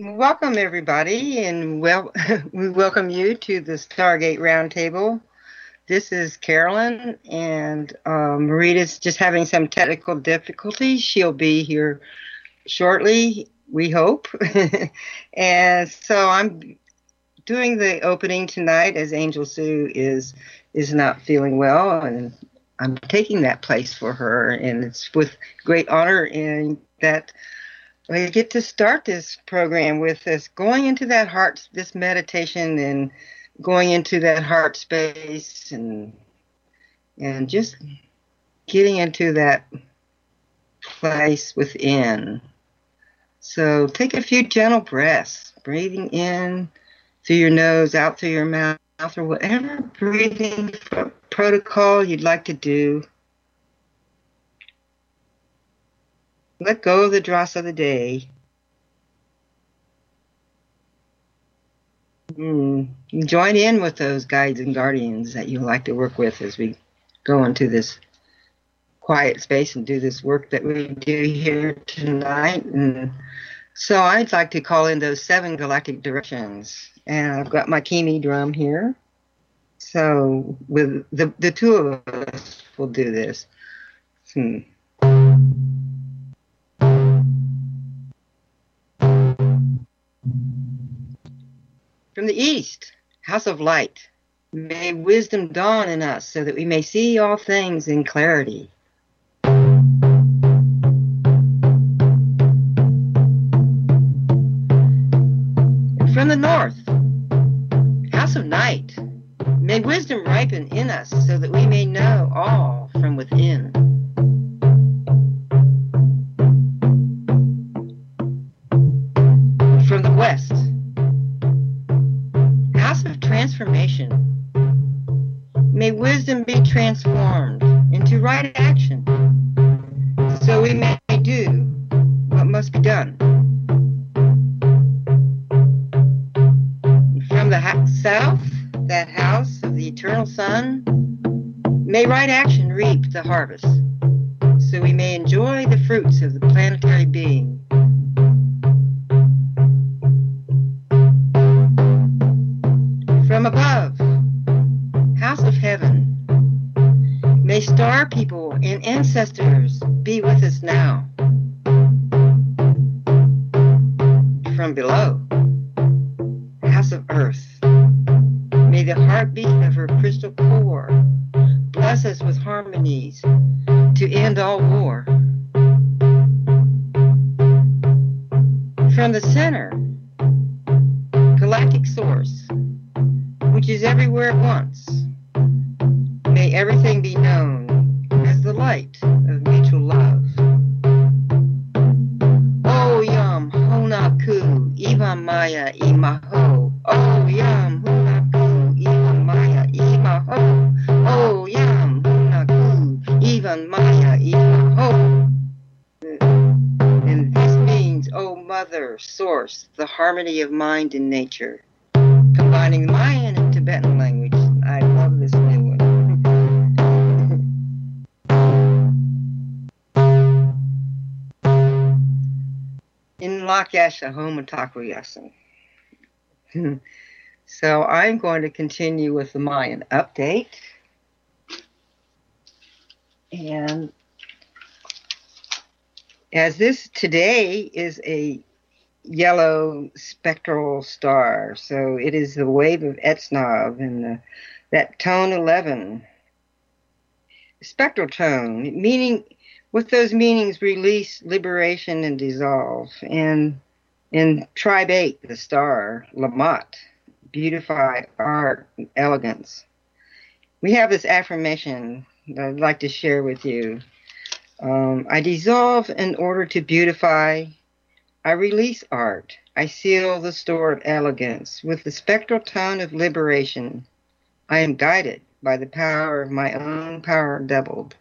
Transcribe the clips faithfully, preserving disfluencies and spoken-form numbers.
Welcome, everybody, and well, we welcome you to the Stargate Roundtable. This is Carolyn, and um, Marita's just having some technical difficulties. She'll be here shortly, we hope. And so I'm doing the opening tonight as Angel Sue is is not feeling well, and I'm taking that place for her, and it's with great honor in that we get to start this program with this going into that heart, this meditation, and going into that heart space, and and just getting into that place within. So take a few gentle breaths, breathing in through your nose, out through your mouth, or whatever breathing protocol you'd like to do. Let go of the dross of the day. Mm. Join in with those guides and guardians that you like to work with as we go into this quiet space and do this work that we do here tonight. And so I'd like to call in those seven galactic directions. And I've got my Kimi drum here. So with the, the two of us will do this. Hmm. From the east, house of light, may wisdom dawn in us so that we may see all things in clarity. And from the north, house of night, may wisdom ripen in us so that we may know all from within. And from the west, transformation. May wisdom be transformed into right action so we may do what must be done. From the ha- south, that house of the eternal sun, may right action reap the harvest so we may enjoy the fruits of the planetary being. From above, house of heaven, may star people and ancestors be with us now. From below, house of earth, may the heartbeat of her crystal core bless us with harmonies to end all war. From the center, galactic source, which is everywhere at once, may everything be known as the light of mutual love. O Yam Honaku Ivan Maya Imaho. O Yam Honaku Ivan Maya Imaho. O Yam Honaku Ivan Maya Imaho. And this means, O Mother, Source, the harmony of mind and nature, combining Mayan and Tibetan language. I love this new one. In Lakyasha Homatakuyasan. So I'm going to continue with the Mayan update. And as this today is a yellow spectral star, so it is the wave of Etznov, and the, that tone eleven, spectral tone, meaning with those meanings release, liberation, and dissolve. And in tribe eight, the star, Lamat, beautify art and elegance. We have this affirmation that I'd like to share with you. Um, I dissolve in order to beautify. I release art. I seal the store of elegance with the spectral tone of liberation. I am guided by the power of my own power doubled.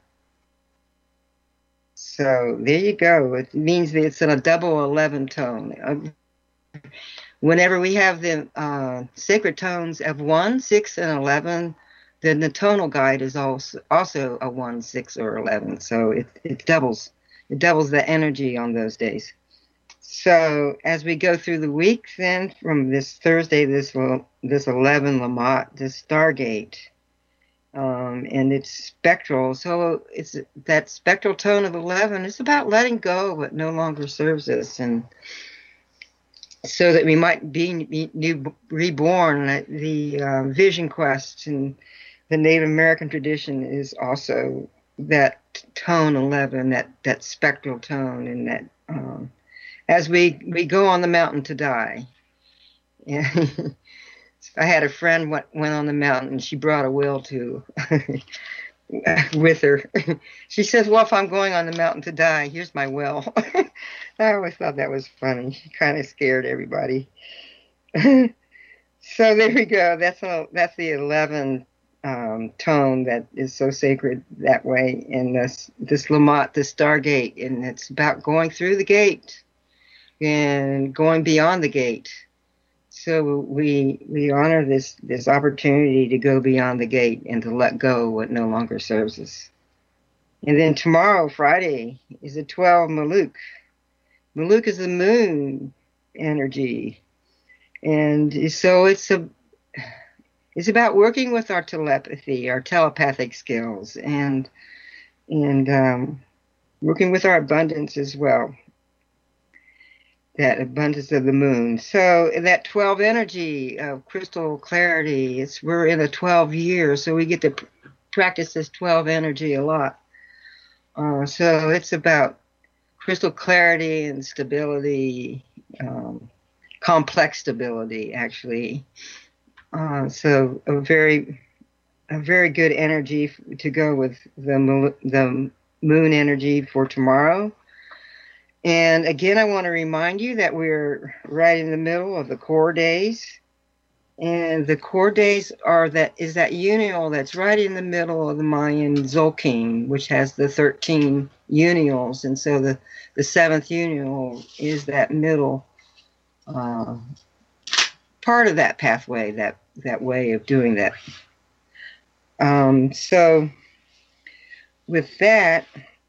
So there you go. It means that it's in a double eleven tone. Whenever we have the uh, sacred tones of one, six, and eleven, then the tonal guide is also also a one, six, or eleven. So it, it doubles. It doubles the energy on those days. So as we go through the week, then from this Thursday, this this eleven Lamont, this Stargate, um, and it's spectral. So it's that spectral tone of eleven. It's about letting go of what no longer serves us, and so that we might be new, reborn. The uh, Vision Quest and the Native American tradition is also that tone eleven, that that spectral tone, and that. Um, As we, we go on the mountain to die. And I had a friend went, went on the mountain, and she brought a will to with her. She says, well, if I'm going on the mountain to die, here's my will. I always thought that was funny. She kind of scared everybody. So there we go. That's a, that's the eleven um, tone that is so sacred that way. And this, this Lamont, the Stargate, and it's about going through the gate and going beyond the gate. So we we honor this this opportunity to go beyond the gate and to let go what no longer serves us. And then tomorrow, Friday, is a twelve Maluk. Maluk is the moon energy, and so it's a it's about working with our telepathy, our telepathic skills, and and um, working with our abundance as well. That abundance of the moon. So that twelve energy of crystal clarity, it's we're in a twelve years, so we get to pr- practice this twelve energy a lot. Uh, so it's about crystal clarity and stability, um, complex stability, actually. Uh, so a very, a very good energy f- to go with the mo- the moon energy for tomorrow. And again, I want to remind you that we're right in the middle of the core days. And the core days are that is that unial that's right in the middle of the Mayan Tzolk'in, which has the thirteen unials. And so the, the seventh unial is that middle uh, part of that pathway, that, that way of doing that. Um, so with that,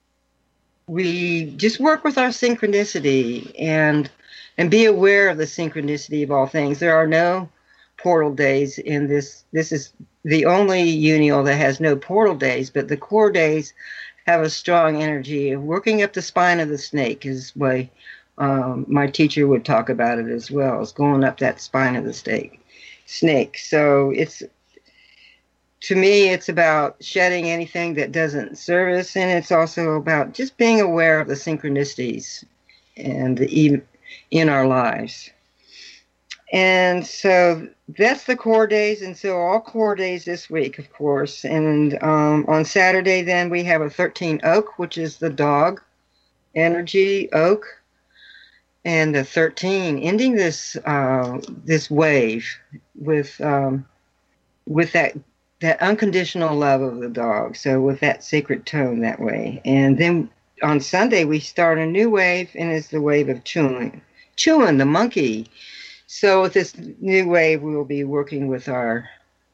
we just work with our synchronicity and and be aware of the synchronicity of all things. There are no portal days in this. This is the only unial that has no portal days, but the core days have a strong energy of working up the spine of the snake is the way um, my teacher would talk about it as well, is going up that spine of the snake. snake. So it's to me, it's about shedding anything that doesn't serve us, and it's also about just being aware of the synchronicities and the in our lives. And so that's the core days, and so all core days this week, of course. And um, on Saturday, then we have a thirteen oak, which is the dog energy oak, and the thirteen ending this uh, this wave with um, with that. that unconditional love of the dog, so with that sacred tone that way. And then on Sunday, we start a new wave, and it's the wave of Chewin, Chewin, the monkey. So with this new wave, we will be working with our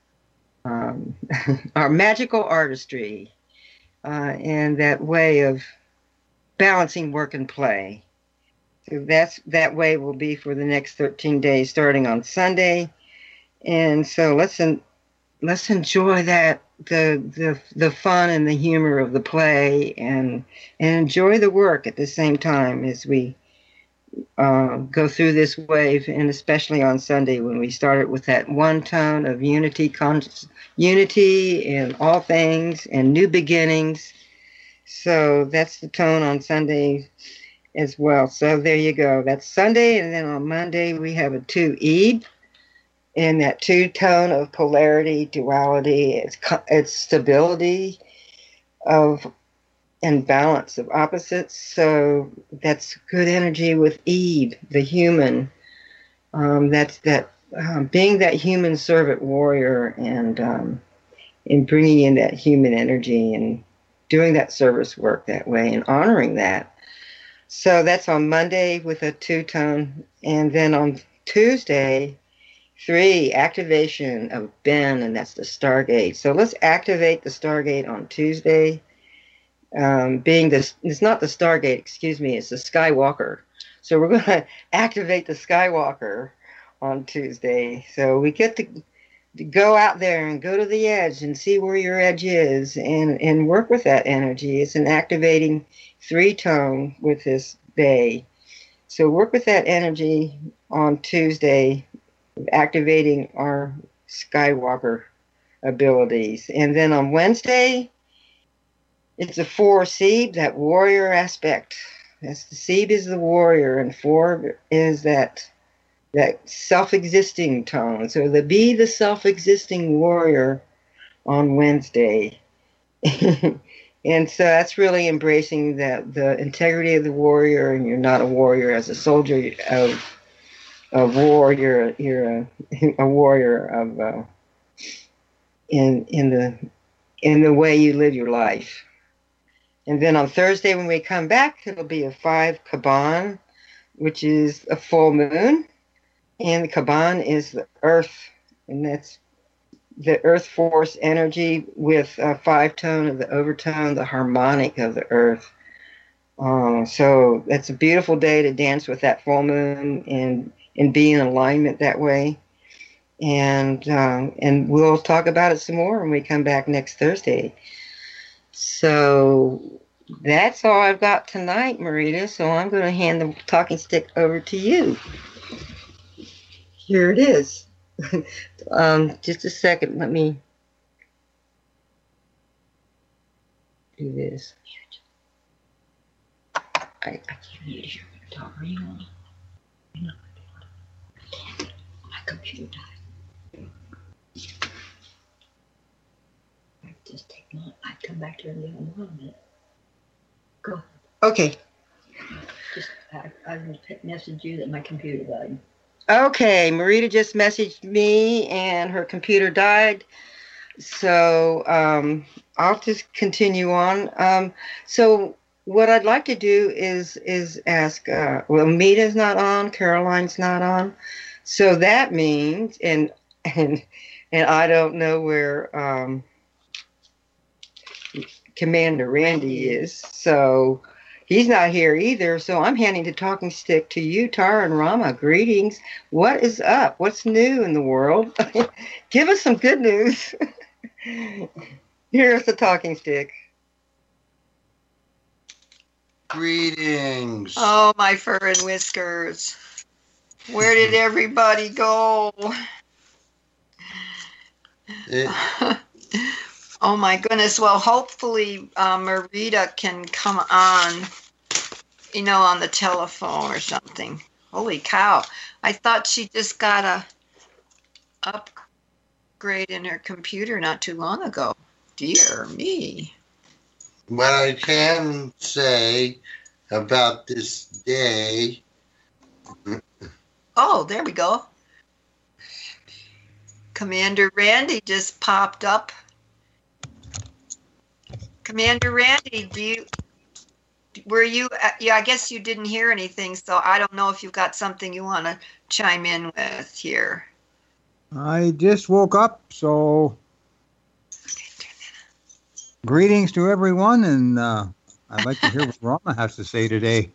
um, our magical artistry uh, and that way of balancing work and play. So that's that way will be for the next thirteen days, starting on Sunday. And so let's en- let's enjoy that the the the fun and the humor of the play, and and enjoy the work at the same time as we uh, go through this wave, and especially on Sunday when we started with that one tone of unity, con- unity in all things and new beginnings. So that's the tone on Sunday as well. So there you go. That's Sunday, and then on Monday we have a two Eid. In that two-tone of polarity, duality, it's, it's stability of and balance of opposites. So that's good energy with Eve, the human. Um, that's that um, being that human servant warrior, and um, and bringing in that human energy and doing that service work that way and honoring that. So that's on Monday with a two-tone, and then on Tuesday. Three, activation of Ben, and that's the Stargate. So let's activate the Stargate on Tuesday. Um, being this, it's not the Stargate, excuse me, it's the Skywalker. So we're going to activate the Skywalker on Tuesday. So we get to, to go out there and go to the edge and see where your edge is and, and work with that energy. It's an activating three-tone with this bay. So work with that energy on Tuesday, activating our Skywalker abilities. And then on Wednesday, it's a four Seeb, that warrior aspect. That's the Seeb is the warrior, and four is that that self-existing tone. So the be the self-existing warrior on Wednesday. And so that's really embracing the, the integrity of the warrior, and you're not a warrior as a soldier of, of war. You're, you're a, a warrior of uh, in in the in the way you live your life. And then on Thursday when we come back, it'll be a five Kaban, which is a full moon, and the Kaban is the earth, and that's the earth force energy with a five tone of the overtone, the harmonic of the earth. Um, so that's a beautiful day to dance with that full moon and and be in alignment that way. And um, and we'll talk about it some more when we come back next Thursday. So that's all I've got tonight, Marita. So I'm going to hand the talking stick over to you. Here it is. um, just a second. Let me do this. I, I can't hear you talk. Are you on? My computer died. I just take one. I come back to it in one minute. Go. Okay. Just I, I messaged you that my computer died. Okay, Marita just messaged me and her computer died. So um, I'll just continue on. Um, so what I'd like to do is is ask, uh, well, Mita's not on, Caroline's not on. So that means, and and and I don't know where um, Commander Randy is. So he's not here either, so I'm handing the talking stick to you, Tara and Rama. Greetings. What is up? What's new in the world? Give us some good news. Here's the talking stick. Greetings. Oh, my fur and whiskers. Where did everybody go? It, Oh my goodness. Well, hopefully uh, Marita can come on, you know, on the telephone or something. Holy cow. I thought she just got a upgrade in her computer not too long ago. Dear me. what I can say about this day. Oh, there we go. Commander Randy just popped up. Commander Randy, do you, were you, yeah, I guess you didn't hear anything, so I don't know if you've got something you want to chime in with here. I just woke up, so greetings to everyone, and uh, I'd like to hear what Rama has to say today.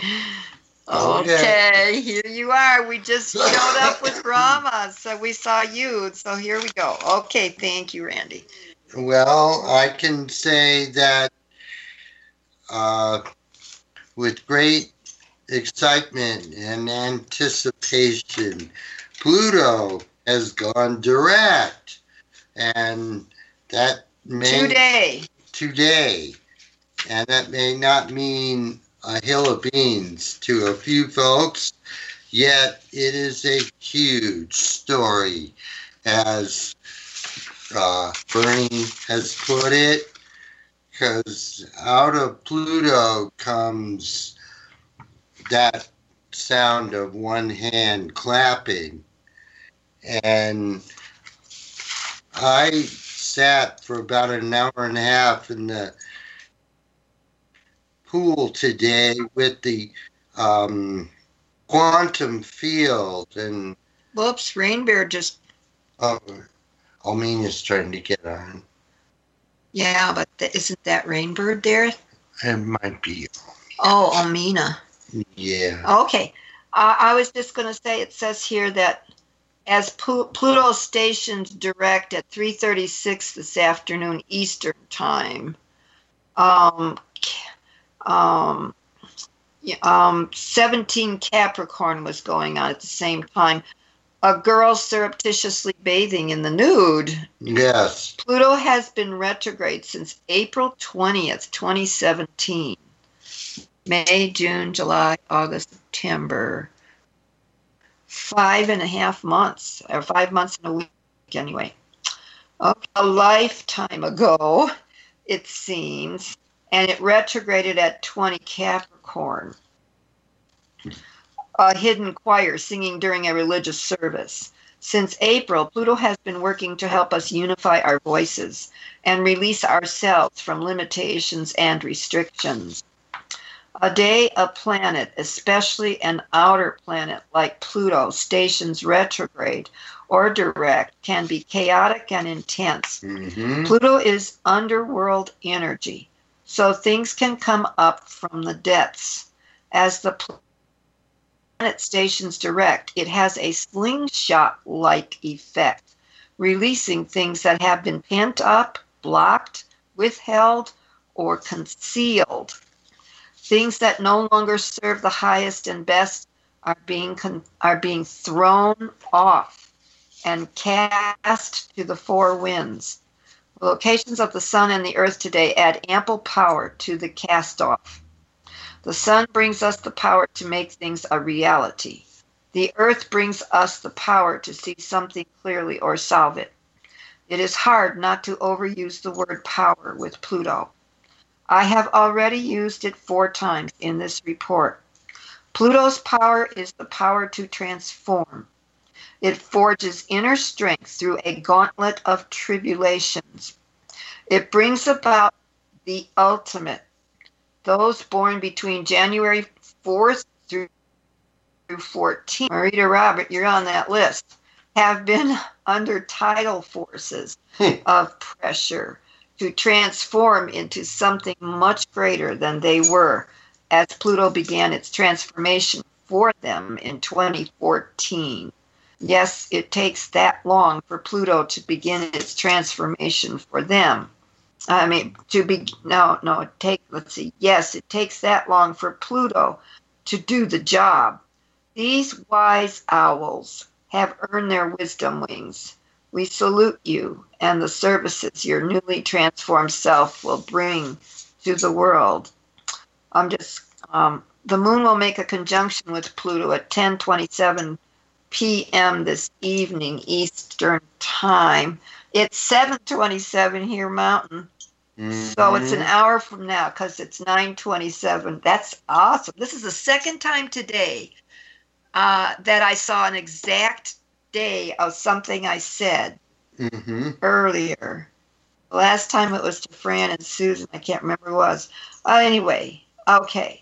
Okay, here you are. We just showed up with Rama, so we saw you. So here we go. Okay, thank you, Randy. Well, I can say that uh, with great excitement and anticipation, Pluto has gone direct, and that may Today. today, and that may not mean a hill of beans to a few folks, yet it is a huge story, as uh, Bernie has put it, because out of Pluto comes that sound of one hand clapping. And I sat for about an hour and a half in the pool today with the um, quantum field, and Whoops, Rainbear just, uh, Almenia's trying to get on. yeah, but th- isn't that Rainbird there? It might be. Oh, Almina. Yeah. Okay. Uh, I was just going to say, it says here that as Pl- Pluto stations direct at three thirty-six this afternoon Eastern time, um, um, um, seventeen Capricorn was going on at the same time. A girl surreptitiously bathing in the nude. Yes. Pluto has been retrograde since April twentieth, twenty seventeen. May, June, July, August, September. Five and a half months, or five months and a week anyway. Okay, a lifetime ago, it seems, and it retrograded at twenty Capricorn. A hidden choir singing during a religious service. Since April, Pluto has been working to help us unify our voices and release ourselves from limitations and restrictions. A day a planet, especially an outer planet like Pluto, stations retrograde or direct, can be chaotic and intense. Mm-hmm. Pluto is underworld energy, so things can come up from the depths. As the planet stations direct, it has a slingshot-like effect, releasing things that have been pent up, blocked, withheld, or concealed. Things that no longer serve the highest and best are being con- are being thrown off and cast to the four winds. The locations of the sun and the earth today add ample power to the cast-off. The sun brings us the power to make things a reality. The earth brings us the power to see something clearly or solve it. It is hard not to overuse the word power with Pluto. I have already used it four times in this report. Pluto's power is the power to transform. It forges inner strength through a gauntlet of tribulations. It brings about the ultimate. Those born between January fourth through fourteenth, Marita Robert, you're on that list, have been under tidal forces of pressure to transform into something much greater than they were as Pluto began its transformation for them in twenty fourteen. Yes, it takes that long for Pluto to begin its transformation for them. I mean, to be, no, no, it take, let's see, yes, it takes that long for Pluto to do the job. These wise owls have earned their wisdom wings. We salute you and the services your newly transformed self will bring to the world. I'm just, um, the moon will make a conjunction with Pluto at ten twenty-seven p.m. this evening, Eastern time. It's seven twenty-seven here, Mountain. Mm-hmm. So it's an hour from now because it's nine twenty-seven. That's awesome. This is the second time today uh, that I saw an exact day of something I said mm-hmm. earlier. The last time it was to Fran and Susan. I can't remember who it was. Uh, anyway, okay.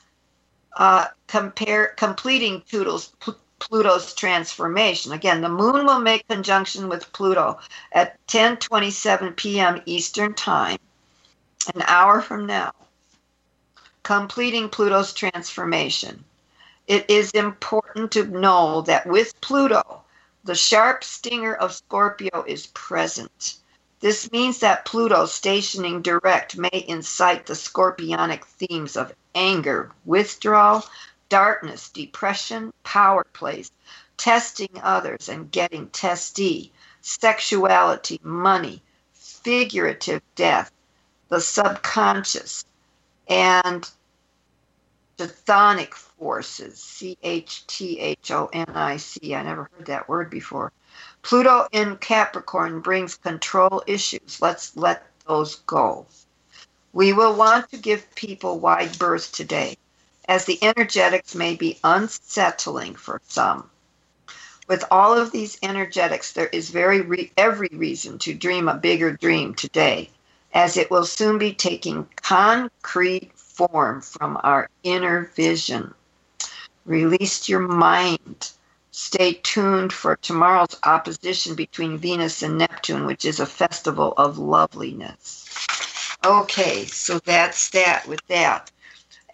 Uh, compare completing Pluto's, Pluto's transformation. Again, the moon will make conjunction with Pluto at ten twenty-seven p.m. Eastern time, an hour from now. Completing Pluto's transformation. It is important to know that with Pluto, the sharp stinger of Scorpio is present. This means that Pluto stationing direct may incite the scorpionic themes of anger, withdrawal, darkness, depression, power plays, testing others and getting testy, sexuality, money, figurative death, the subconscious, and chthonic forces, C H T H O N I C. I never heard that word before. Pluto in Capricorn brings control issues. Let's let those go. We will want to give people wide berth today, as the energetics may be unsettling for some. With all of these energetics, there is very re- every reason to dream a bigger dream today, as it will soon be taking concrete form from our inner vision. Release your mind. Stay tuned for tomorrow's opposition between Venus and Neptune, which is a festival of loveliness. Okay, so that's that with that.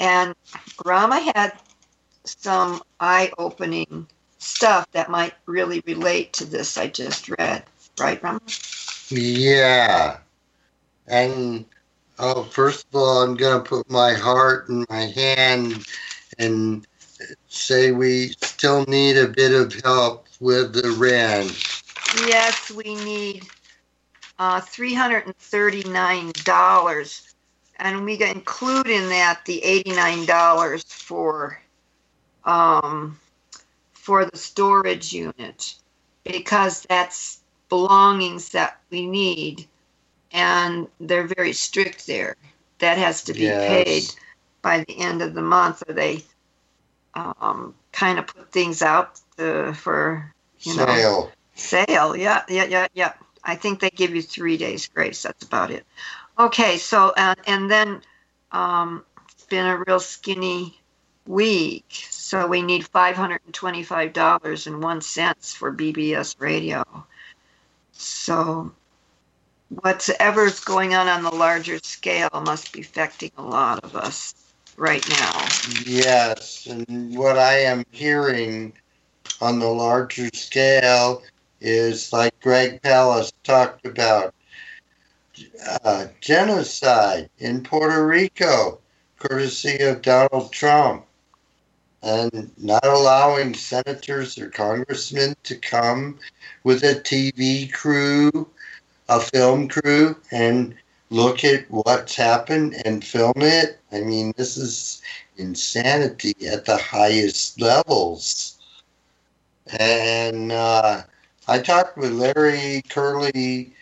And Rama had some eye-opening stuff that might really relate to this I just read. Right, Rama? Yeah. And, oh, first of all, I'm going to put my heart in my hand and say we still need a bit of help with the rent. Yes, we need uh, three hundred thirty-nine dollars. And we include in that the eighty-nine dollars for um, for the storage unit, because that's belongings that we need, and they're very strict there. That has to be Yes. paid by the end of the month, or they um, kind of put things out uh, for, you know, Sale. sale. Yeah, yeah, yeah, yeah. I think they give you three days grace. That's about it. Okay, so uh, and then um, it's been a real skinny week, so we need five hundred twenty-five dollars and one cent for B B S radio. So whatever's going on on the larger scale must be affecting a lot of us right now. Yes, and what I am hearing on the larger scale is, like Greg Palast talked about, uh, genocide in Puerto Rico, courtesy of Donald Trump, and not allowing senators or congressmen to come with a T V crew, a film crew, and look at what's happened and film it. I mean, this is insanity at the highest levels. And uh, I talked with Larry Curley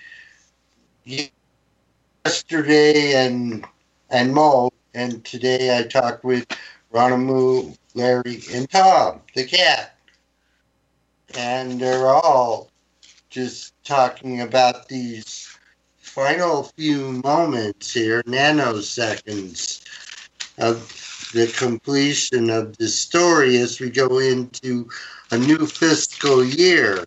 yesterday and and Mo, and today I talked with Ronamu, Larry, and Tom, the cat. And they're all just talking about these final few moments here, nanoseconds, of the completion of the story as we go into a new fiscal year.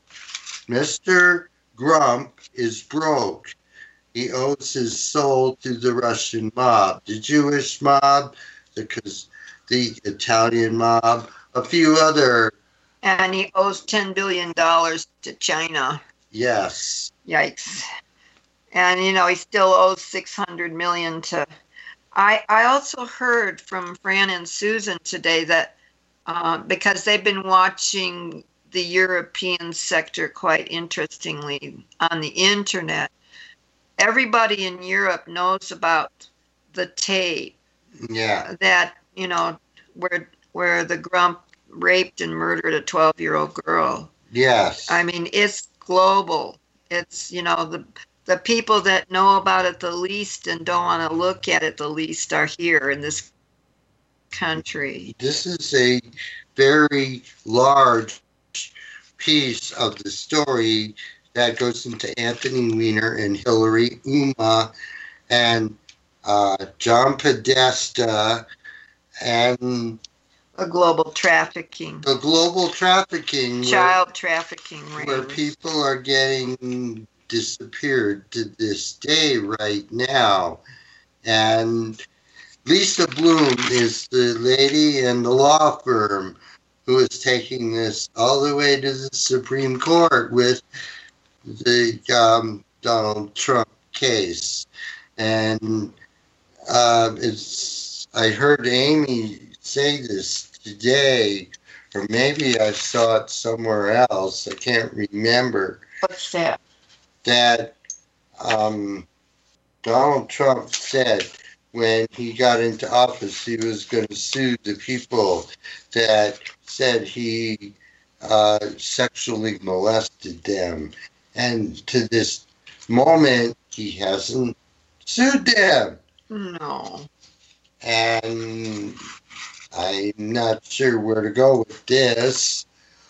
Mister Grump is broke. He owes his soul to the Russian mob, the Jewish mob, the, the Italian mob, a few other. And he owes ten billion dollars to China. Yes. Yikes. And, you know, he still owes six hundred million dollars to... I, I also heard from Fran and Susan today that uh, because they've been watching the European sector quite interestingly on the internet, everybody in Europe knows about the tape. Yeah. That, you know, where where the Grump raped and murdered a twelve-year-old girl. Yes. I mean, it's global. It's, you know, the the people that know about it the least and don't want to look at it the least are here in this country. This is a very large piece of the story that goes into Anthony Weiner and Hillary Uma and uh, John Podesta and A global trafficking, the global trafficking, child where, trafficking rings. where people are getting disappeared to this day right now. And Lisa Bloom is the lady in the law firm who is taking this all the way to the Supreme Court with the um, Donald Trump case. And uh, it's I heard Amy say this today, or maybe I saw it somewhere else. I can't remember. What's that? That um, Donald Trump said when he got into office he was going to sue the people that said he uh, sexually molested them. And to this moment, he hasn't sued them. No. And I'm not sure where to go with this.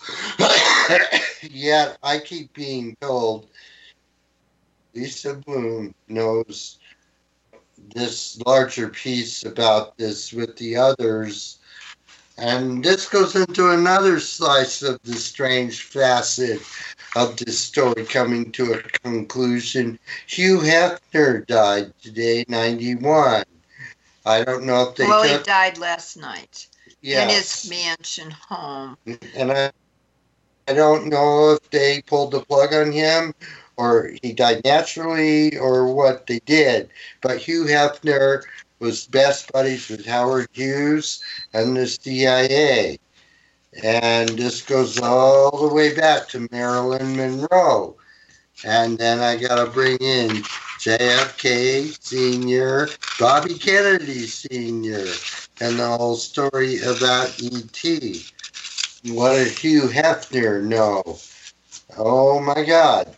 Yet I keep being told Lisa Bloom knows this larger piece about this with the others. And this goes into another slice of the strange facet of this story coming to a conclusion. Hugh Hefner died today, ninety-one. I don't know if they well, took. he died last night in his Yes. mansion home. And I, I don't know if they pulled the plug on him or he died naturally or what they did. But Hugh Hefner was best buddies with Howard Hughes and the C I A. And this goes all the way back to Marilyn Monroe. And then I got to bring in J F K Senior, Bobby Kennedy Senior, and the whole story about E T. What did Hugh Hefner know? Oh my God.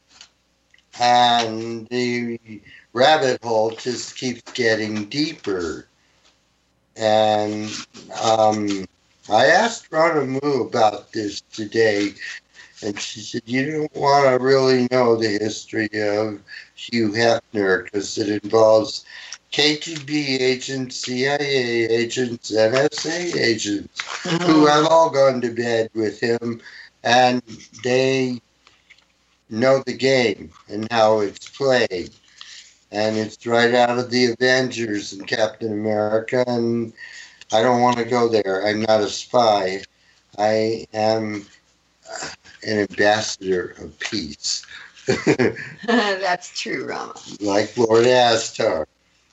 And the rabbit hole just keeps getting deeper. And um, I asked Ronna Moo about this today, and she said, you don't want to really know the history of Hugh Hefner because it involves K G B agents, C I A agents, N S A agents, mm-hmm. who have all gone to bed with him, and they know the game and how it's played. And it's right out of the Avengers and Captain America, and I don't want to go there. I'm not a spy. I am an ambassador of peace. That's true, Rama. Like Lord Astar.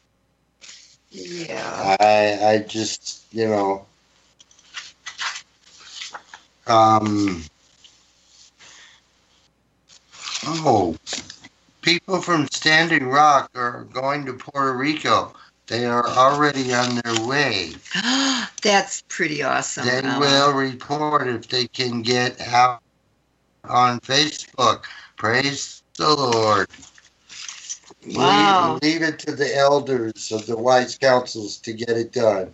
Yeah. I I just, you know, um, oh, people from Standing Rock are going to Puerto Rico. They are already on their way. That's pretty awesome. They Rama. will report if they can get out on Facebook. Praise the Lord. Wow. Leave, leave it to the elders of the wise councils to get it done.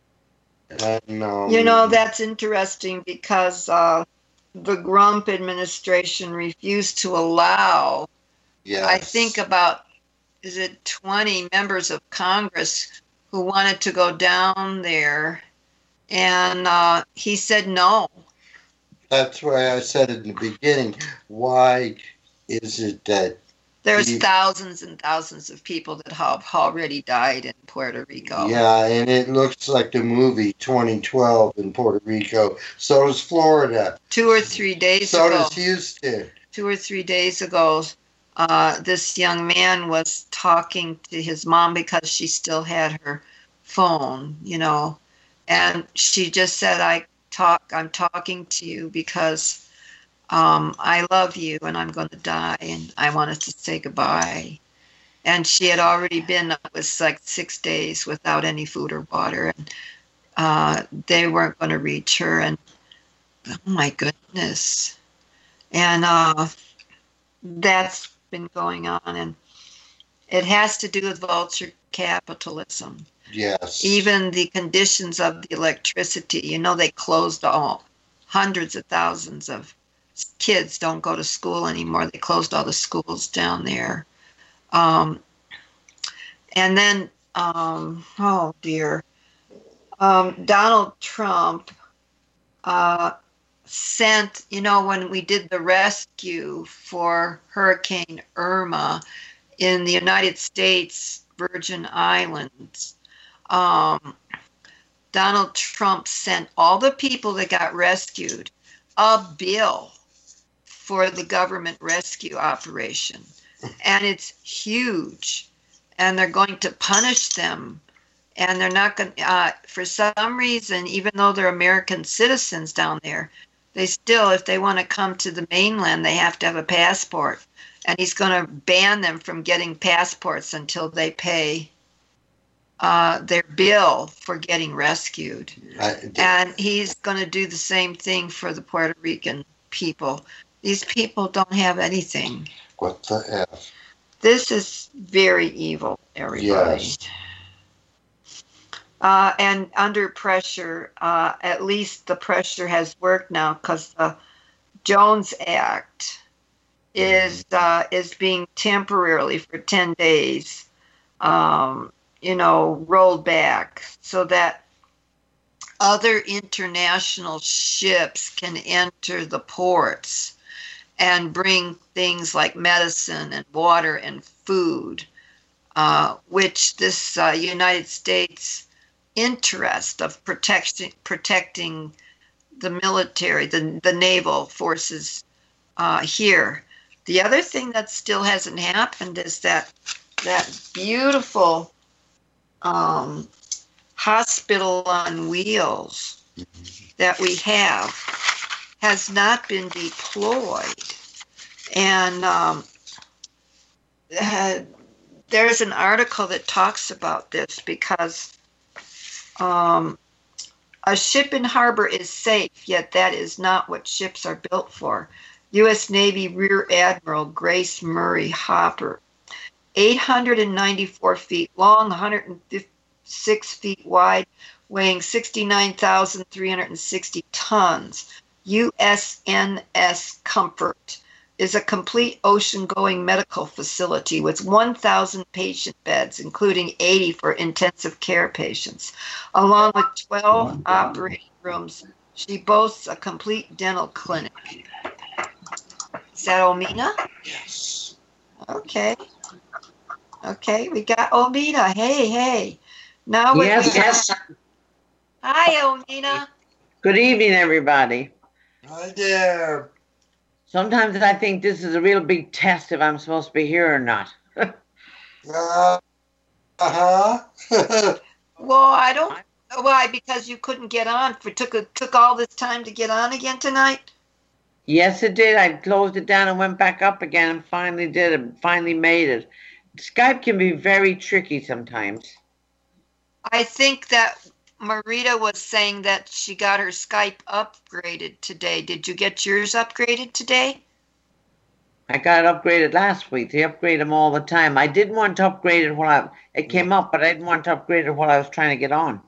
And, um, you know, that's interesting because uh, the Grump administration refused to allow, yes. I think about, is it twenty members of Congress who wanted to go down there. And uh, he said no. That's why I said in the beginning, why is it that there's he, thousands and thousands of people that have already died in Puerto Rico. Yeah, and it looks like the movie twenty twelve in Puerto Rico. So does Florida. Two or three days so ago. So does Houston. Two or three days ago, uh, this young man was talking to his mom because she still had her phone, you know, and she just said, I talk, I'm talking to you because um, I love you and I'm going to die and I wanted to say goodbye. And she had already been, it was like six days without any food or water. And uh, they weren't going to reach her. And oh my goodness. And uh, that's been going on. And it has to do with vulture capitalism. Yes. Even the conditions of the electricity, you know, they closed all hundreds of thousands of kids don't go to school anymore. They closed all the schools down there. Um, and then, um, oh dear, um, Donald Trump uh, sent, you know, when we did the rescue for Hurricane Irma in the United States Virgin Islands, um, Donald Trump sent all the people that got rescued a bill for the government rescue operation. And it's huge. And they're going to punish them. And they're not going to, uh, for some reason, even though they're American citizens down there, they still, if they want to come to the mainland, they have to have a passport. And he's going to ban them from getting passports until they pay uh, their bill for getting rescued. I, and he's going to do the same thing for the Puerto Rican people. These people don't have anything. What the F? This is very evil, everybody. Yes. Uh, and under pressure, uh, at least the pressure has worked now because the Jones Act is uh, is being temporarily for ten days, um, you know, rolled back so that other international ships can enter the ports and bring things like medicine and water and food. uh, which this uh, United States interest of protecting protecting the military, the, the naval forces uh, here. The other thing that still hasn't happened is that that beautiful um, hospital on wheels that we have has not been deployed. And um, uh, there's an article that talks about this because um, a ship in harbor is safe, yet that is not what ships are built for. U S Navy Rear Admiral Grace Murray Hopper, eight hundred ninety-four feet long, one hundred six feet wide, weighing sixty-nine thousand three hundred sixty tons. U S N S Comfort is a complete ocean-going medical facility with one thousand patient beds, including eighty for intensive care patients. Along with twelve operating rooms, she boasts a complete dental clinic. Is that Omina? Yes. Okay. Okay, we got Omina. Hey, hey. Now we Yes, we yes. Hi, Omina. Good evening, everybody. Hi there. Sometimes I think this is a real big test if I'm supposed to be here or not. Uh huh. Well, I don't. Why? Because you couldn't get on. For took a, took all this time to get on again tonight. Yes, it did. I closed it down and went back up again and finally did it. Finally made it. Skype can be very tricky sometimes. I think that Marita was saying that she got her Skype upgraded today. Did you get yours upgraded today? I got it upgraded last week. They upgrade them all the time. I didn't want to upgrade it when I it came up, but I didn't want to upgrade it while I was trying to get on.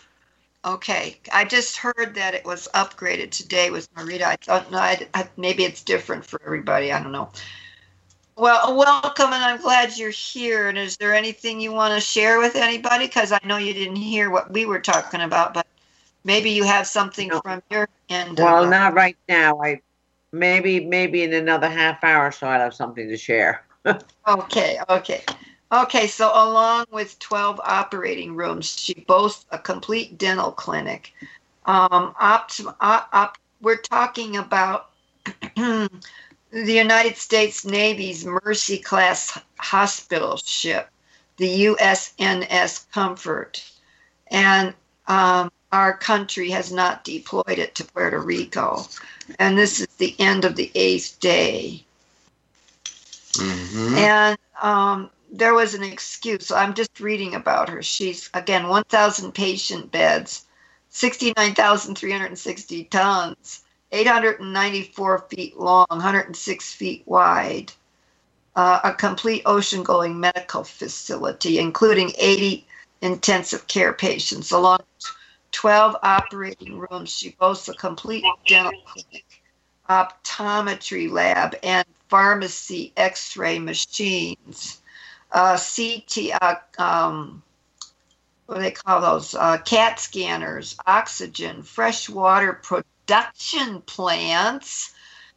Okay, I just heard that it was upgraded today with Marita. I thought no, I, I, maybe it's different for everybody. I don't know. Well, welcome, and I'm glad you're here. And is there anything you want to share with anybody? Because I know you didn't hear what we were talking about, but maybe you have something No. from your end. Well, of, uh, not right now. I maybe maybe in another half hour or so I'll have something to share. Okay, okay. Okay, so along with twelve operating rooms, she boasts a complete dental clinic. Um, opt, op, op, we're talking about the United States Navy's Mercy class hospital ship, the U S N S Comfort. And um, our country has not deployed it to Puerto Rico. And this is the end of the eighth day. Mm-hmm. And um, there was an excuse. So I'm just reading about her. She's, again, one thousand patient beds, sixty-nine thousand three hundred sixty tons, eight hundred ninety-four feet long, one hundred six feet wide, uh, a complete ocean-going medical facility, including eighty intensive care patients, along with twelve operating rooms. She boasts a complete dental clinic, optometry lab, and pharmacy x-ray machines. Uh, C T, uh, um, what do they call those? Uh, CAT scanners, oxygen, freshwater production plants.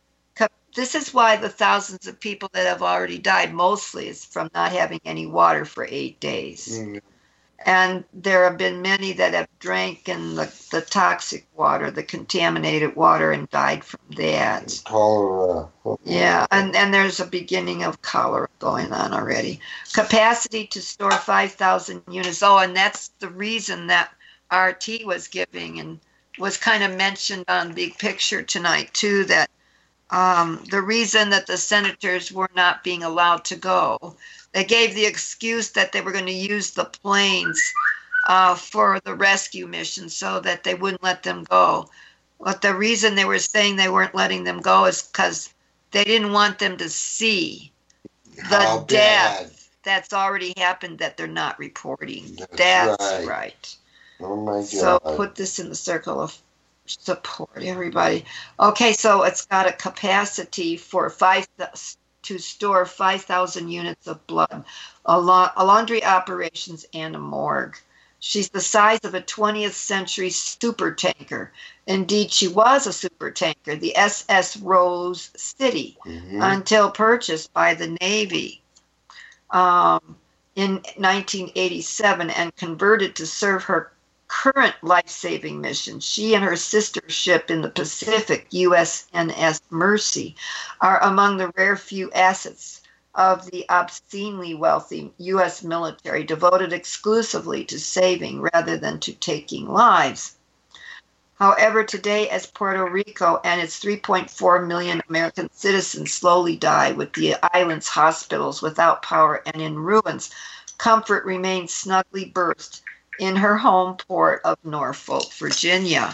This is why the thousands of people that have already died mostly is from not having any water for eight days. Mm-hmm. And there have been many that have drank in the, the toxic water, the contaminated water, and died from that. Cholera. Yeah, and, and there's a beginning of cholera going on already. Capacity to store five thousand units. Oh, and that's the reason that R T was giving and was kind of mentioned on Big Picture tonight, too, that um, the reason that the senators were not being allowed to go, they gave the excuse that they were going to use the planes uh, for the rescue mission so that they wouldn't let them go. But the reason they were saying they weren't letting them go is because they didn't want them to see the How death bad. that's already happened that they're not reporting. That's That's right. right. Oh my God. So put this in the circle of support, everybody. Okay, so it's got a capacity for five to store five thousand units of blood, a, la- a laundry operations, and a morgue. She's the size of a twentieth century supertanker. Indeed, she was a supertanker, the S S Rose City, Mm-hmm. until purchased by the Navy. Um, in nineteen eighty-seven and converted to serve her current life-saving mission. She and her sister ship in the Pacific, U S N S Mercy, are among the rare few assets of the obscenely wealthy U S military devoted exclusively to saving rather than to taking lives. However, today, as Puerto Rico and its three point four million American citizens slowly die with the island's hospitals without power and in ruins, Comfort remains snugly berthed in her home port of Norfolk, Virginia.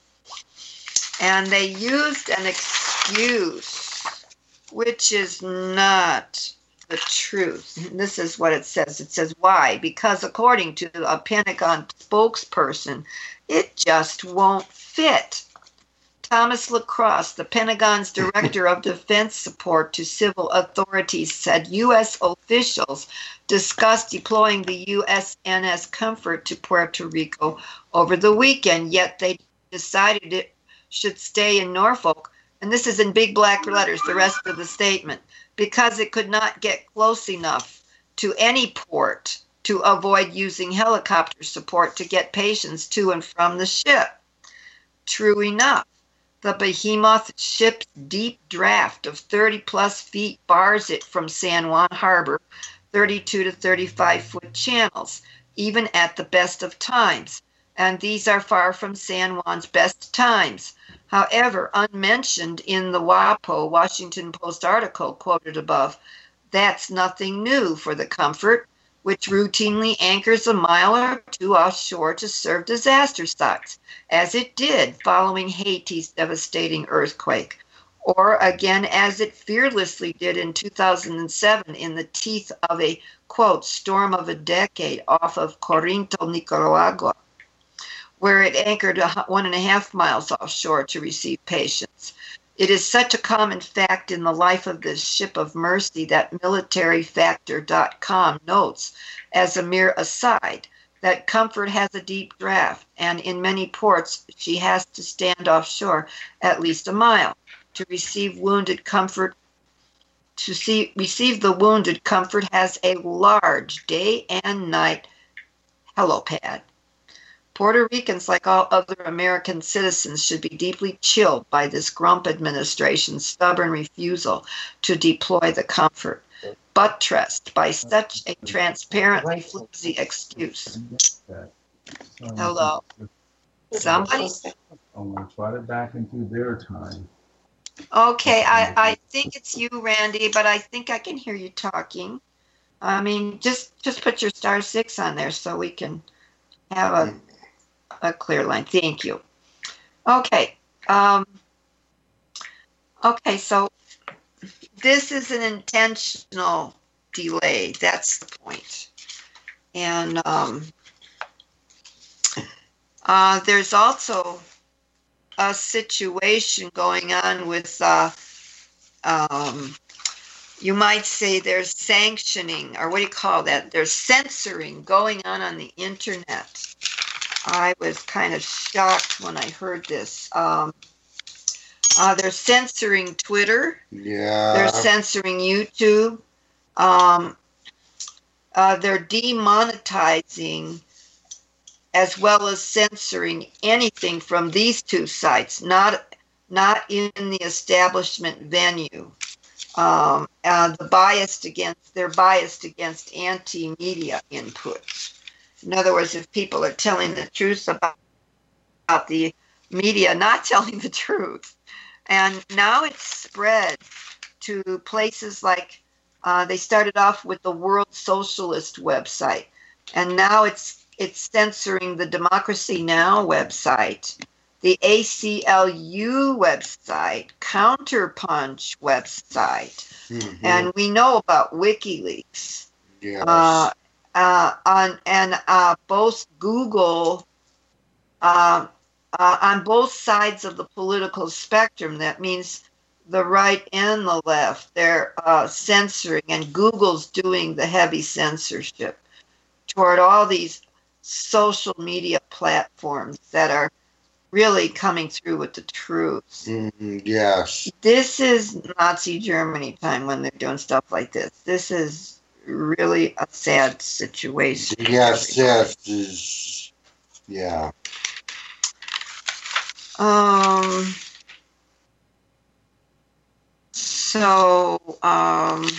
And they used an excuse, which is not the truth. And this is what it says. It says, why? Because according to a Pentagon spokesperson, it just won't fit. Thomas LaCrosse, the Pentagon's Director of Defense Support to Civil Authorities, said U S officials discussed deploying the U S N S Comfort to Puerto Rico over the weekend, yet they decided it should stay in Norfolk. And this is in big black letters, the rest of the statement, because it could not get close enough to any port to avoid using helicopter support to get patients to and from the ship. True enough, the behemoth ship's deep draft of thirty plus feet bars it from San Juan Harbor, thirty-two to thirty-five foot channels, even at the best of times. And these are far from San Juan's best times. However, unmentioned in the WAPO Washington Post article quoted above, that's nothing new for the Comfort, which routinely anchors a mile or two offshore to serve disaster sites, as it did following Haiti's devastating earthquake, or again as it fearlessly did in two thousand seven in the teeth of a, quote, storm of a decade off of Corinto, Nicaragua, where it anchored one and a half miles offshore to receive patients. It is such a common fact in the life of this ship of mercy that military factor dot com notes, as a mere aside, that Comfort has a deep draft, and in many ports she has to stand offshore at least a mile to receive wounded Comfort. To see, receive the wounded, Comfort has a large day and night helipad. Puerto Ricans, like all other American citizens, should be deeply chilled by this Grump administration's stubborn refusal to deploy the Comfort, buttressed by such a transparently flimsy excuse. Hello? Somebody? Oh, brought it back into their time. Okay, I, I think it's you, Randy, but I think I can hear you talking. I mean, just, just put your star six on there so we can have a a clear line. Thank you. Okay. Um, okay, so this is an intentional delay. That's the point. And um, uh, there's also a situation going on with, uh, um, you might say there's sanctioning, or what do you call that? There's censoring going on on the internet. I was kind of shocked when I heard this. Um, uh, they're censoring Twitter. Yeah. They're censoring YouTube. Um, uh, they're demonetizing as well as censoring anything from these two sites, not not in the establishment venue. Um, uh, the biased against they're biased against anti-media input. In other words, if people are telling the truth about, about the media not telling the truth. And now it's spread to places like, uh, they started off with the World Socialist website, and now it's it's censoring the Democracy Now! Website, the A C L U website, Counterpunch website, mm-hmm. And we know about WikiLeaks. Yes. Uh, Uh, on and uh, both Google, uh, uh, on both sides of the political spectrum, that means the right and the left, they're uh, censoring, and Google's doing the heavy censorship toward all these social media platforms that are really coming through with the truth. Mm-hmm, yes. This is Nazi Germany time when they're doing stuff like this. This is really a sad situation. Yes, yes, is, yeah. Um. So, um,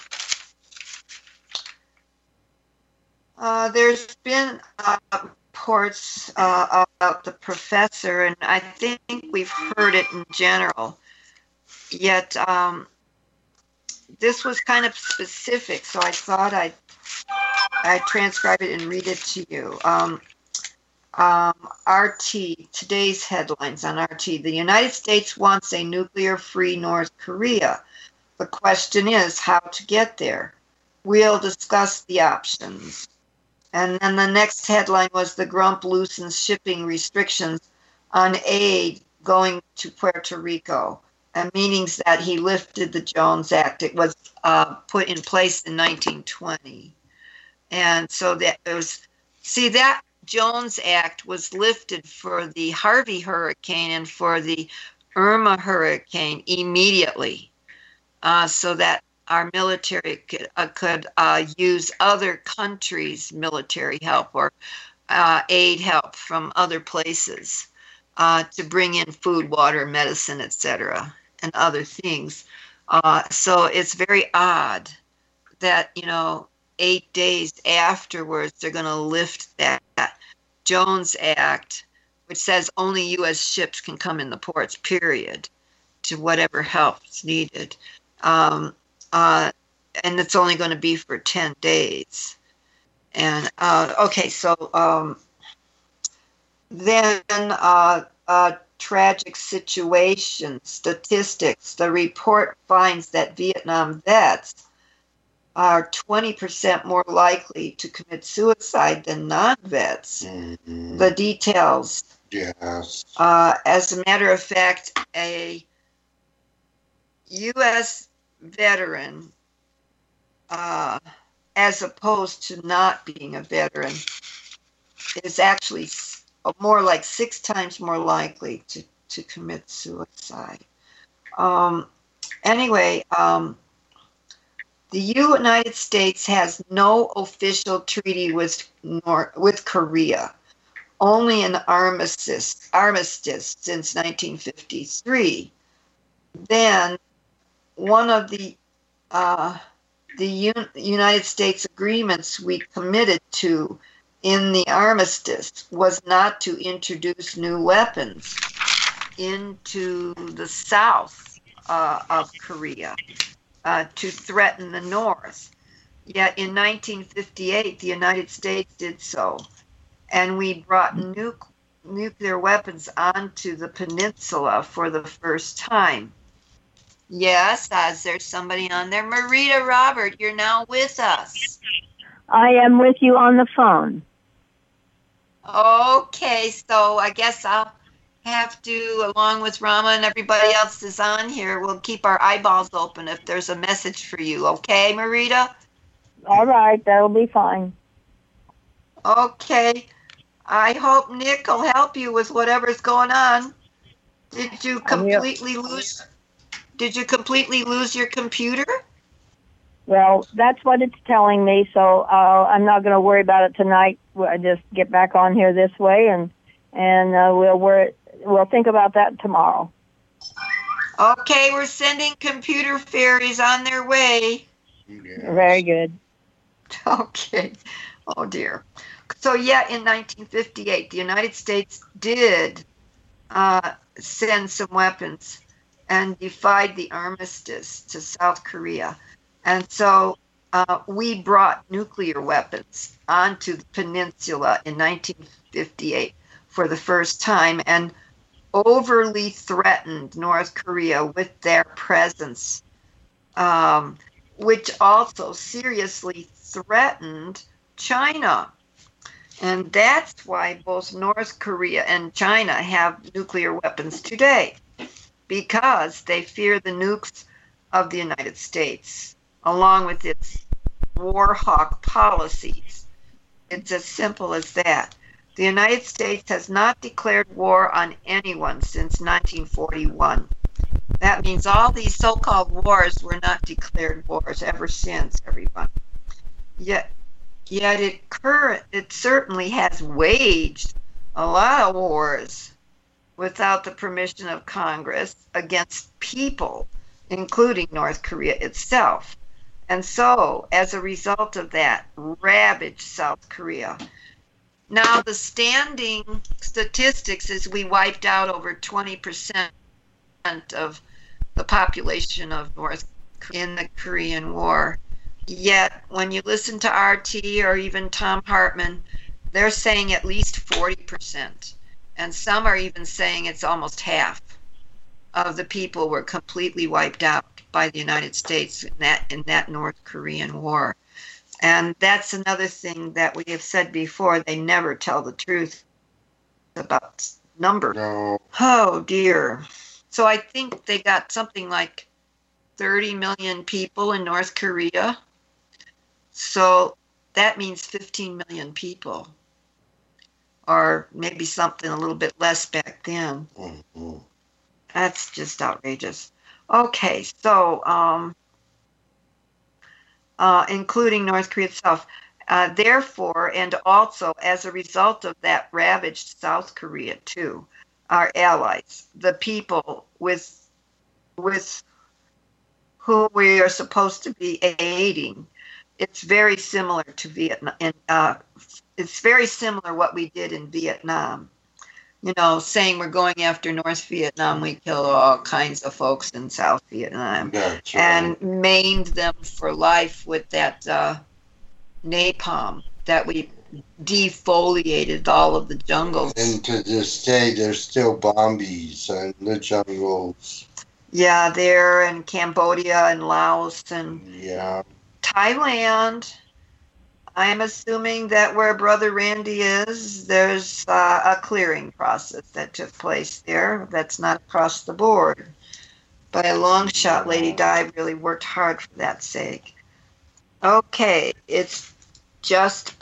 uh, there's been uh, reports uh, about the professor, and I think we've heard it in general. Yet, um, this was kind of specific, so I thought I'd, I'd transcribe it and read it to you. Um, um, R T, today's headlines on R T. The United States wants a nuclear-free North Korea. The question is how to get there. We'll discuss the options. And then the next headline was the Grump loosens shipping restrictions on aid going to Puerto Rico, and meanings that he lifted the Jones Act. It was uh, put in place in nineteen twenty. And so that it was, see, that Jones Act was lifted for the Harvey hurricane and for the Irma hurricane immediately, uh, so that our military could, uh, could uh, use other countries' military help or uh, aid help from other places uh, to bring in food, water, medicine, et cetera, and other things. Uh, so it's very odd that, you know, eight days afterwards, they're going to lift that Jones Act, which says only U S ships can come in the ports, period, to whatever help is needed. Um, uh, and it's only going to be for ten days. And, uh, okay, so um, then uh, uh, tragic situation, statistics. The report finds that Vietnam vets are twenty percent more likely to commit suicide than non-vets. Mm-hmm. The details. Yes. Uh, as a matter of fact, a U S veteran, uh, as opposed to not being a veteran, is actually more like six times more likely to, to commit suicide. Um, anyway, um, the United States has no official treaty with North, with Korea, only an armistice, armistice since nineteen fifty-three. Then one of the uh, the Un- United States agreements we committed to in the armistice was not to introduce new weapons into the south uh, of Korea. Uh, to threaten the North. Yet in nineteen fifty-eight, the United States did so, and we brought nu- nuclear weapons onto the peninsula for the first time. Yes, uh, is there somebody on there? Marita Robert, you're now with us. I am with you on the phone. Okay, so I guess I'll have to, along with Rama and everybody else is on here, we'll keep our eyeballs open if there's a message for you. Okay, Marita? All right, that'll be fine. Okay. I hope Nick will help you with whatever's going on. Did you completely lose, did you completely lose your computer? Well, that's what it's telling me, so uh, I'm not going to worry about it tonight. I just get back on here this way, and, and uh, we'll worry. We'll think about that tomorrow. Okay, we're sending computer fairies on their way. Yes. Very good. Okay. Oh, dear. So, yeah, in nineteen fifty-eight, the United States did uh, send some weapons and defied the armistice to South Korea. And so uh, we brought nuclear weapons onto the peninsula in nineteen fifty-eight for the first time, and overly threatened North Korea with their presence, um, which also seriously threatened China. And that's why both North Korea and China have nuclear weapons today, because they fear the nukes of the United States, along with its war hawk policies. It's as simple as that. The United States has not declared war on anyone since nineteen forty-one. That means all these so-called wars were not declared wars ever since, everyone. Yet, yet it current it certainly has waged a lot of wars without the permission of Congress against people, including North Korea itself. And so, as a result of that, ravaged South Korea. Now, the standing statistics is we wiped out over twenty percent of the population of North Korea in the Korean War. Yet, when you listen to R T or even Thom Hartmann, they're saying at least forty percent. And some are even saying it's almost half of the people were completely wiped out by the United States in that, in that North Korean War. And that's another thing that we have said before. They never tell the truth about numbers. No. Oh, dear. So I think they got something like thirty million people in North Korea. So that means fifteen million people. Or maybe something a little bit less back then. Mm-hmm. That's just outrageous. Okay, so um, uh, including North Korea itself. Uh, therefore, and also as a result of that ravaged South Korea too, our allies, the people with with who we are supposed to be aiding, it's very similar to Vietnam. And, uh, it's very similar what we did in Vietnam. You know, saying we're going after North Vietnam, we killed all kinds of folks in South Vietnam. That's right. And maimed them for life with that uh, napalm that we defoliated all of the jungles. And to this day, there's still bombies in the jungles. Yeah, there in Cambodia and Laos and Yeah. Thailand. I'm assuming that where Brother Randy is, there's uh, a clearing process that took place there. That's not across the board. By a long shot, Lady Di really worked hard for that sake. Okay, it's just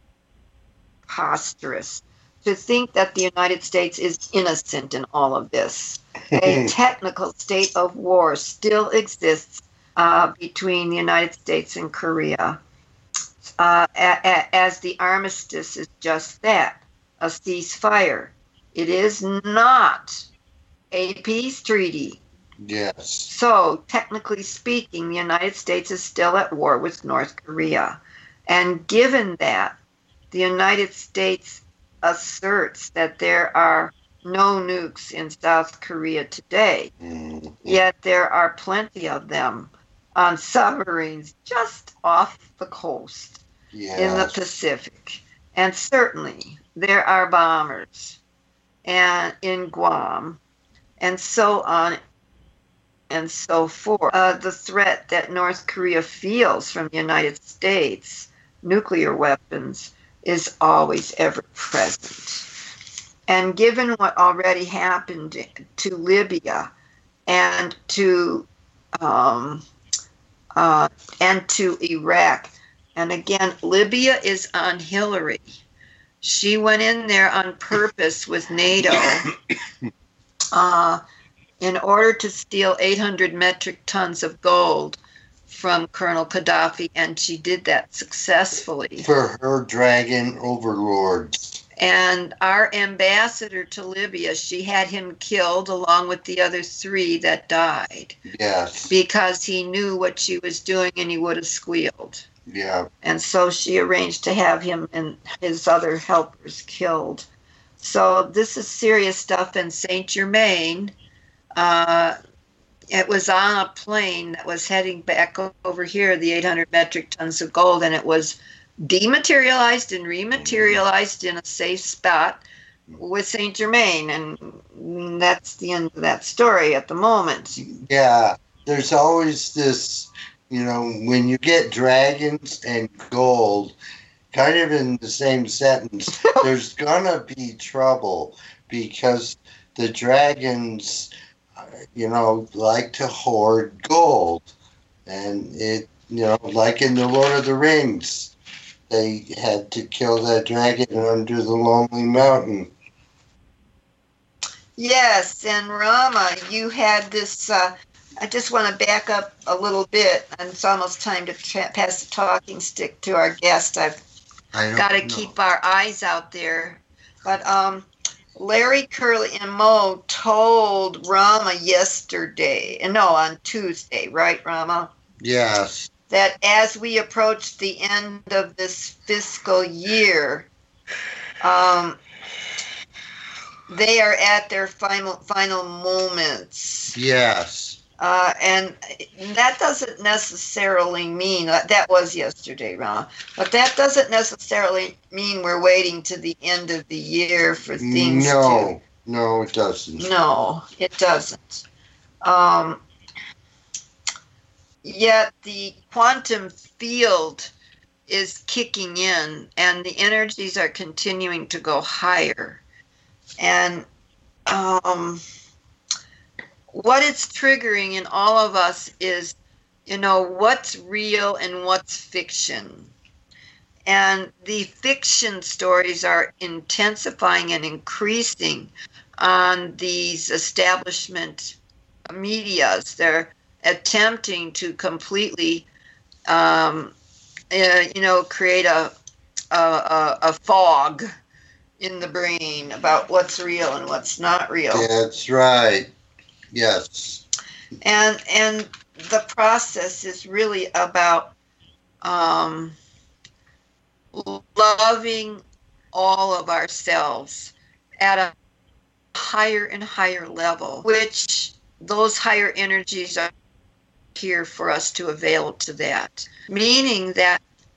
preposterous to think that the United States is innocent in all of this. A technical state of war still exists uh, between the United States and Korea. Uh, a, a, as the armistice is just that, a ceasefire. It is not a peace treaty. Yes. So, technically speaking, the United States is still at war with North Korea. And given that, the United States asserts that there are no nukes in South Korea today, Mm-hmm. yet there are plenty of them on submarines just off the coast. Yes. In the Pacific. And certainly there are bombers and in Guam and so on and so forth. Uh, the threat that North Korea feels from the United States, nuclear weapons, is always ever present. And given what already happened to Libya and to um, uh, and to Iraq, and again, Libya is on Hillary. She went in there on purpose with NATO uh, in order to steal eight hundred metric tons of gold from Colonel Gaddafi, and she did that successfully. For her dragon overlords. And our ambassador to Libya, she had him killed along with the other three that died. Yes. Because he knew what she was doing and he would have squealed. Yeah. And so she arranged to have him and his other helpers killed. So this is serious stuff. In Saint Germain, uh, it was on a plane that was heading back over here, the eight hundred metric tons of gold, and it was dematerialized and rematerialized in a safe spot with Saint Germain. And that's the end of that story at the moment. Yeah. There's always this... You know, when you get dragons and gold, kind of in the same sentence, there's gonna be trouble because the dragons, you know, like to hoard gold. And it, you know, like in the Lord of the Rings, they had to kill that dragon under the Lonely Mountain. Yes, and Rama, you had this... Uh, I just want to back up a little bit, and it's almost time to tra- pass the talking stick to our guest. I've got to keep our eyes out there. But um, Larry, Curly, and Mo told Rama yesterday, and no, on Tuesday, right, Rama? Yes. That as we approach the end of this fiscal year, um, they are at their final final moments. Yes. Uh, and that doesn't necessarily mean that that was yesterday, Ron. But that doesn't necessarily mean we're waiting to the end of the year for things. No, to, no, it doesn't. No, it doesn't. Um, yet the quantum field is kicking in, and the energies are continuing to go higher. And um, what it's triggering in all of us is, you know, what's real and what's fiction. And the fiction stories are intensifying and increasing on these establishment medias. They're attempting to completely, um, uh, you know, create a, a, a fog in the brain about what's real and what's not real. That's right. Yes. And and the process is really about um, loving all of ourselves at a higher and higher level, which those higher energies are here for us to avail to that. Meaning that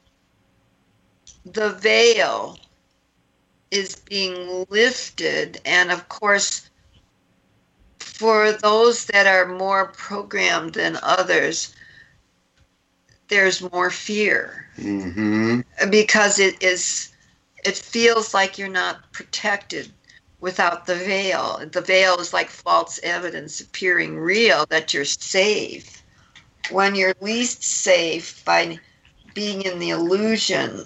the veil is being lifted, and of course, for those that are more programmed than others, there's more fear. Mm-hmm. Because it is, it feels like you're not protected without the veil. The veil is like false evidence appearing real that you're safe, when you're least safe by being in the illusion.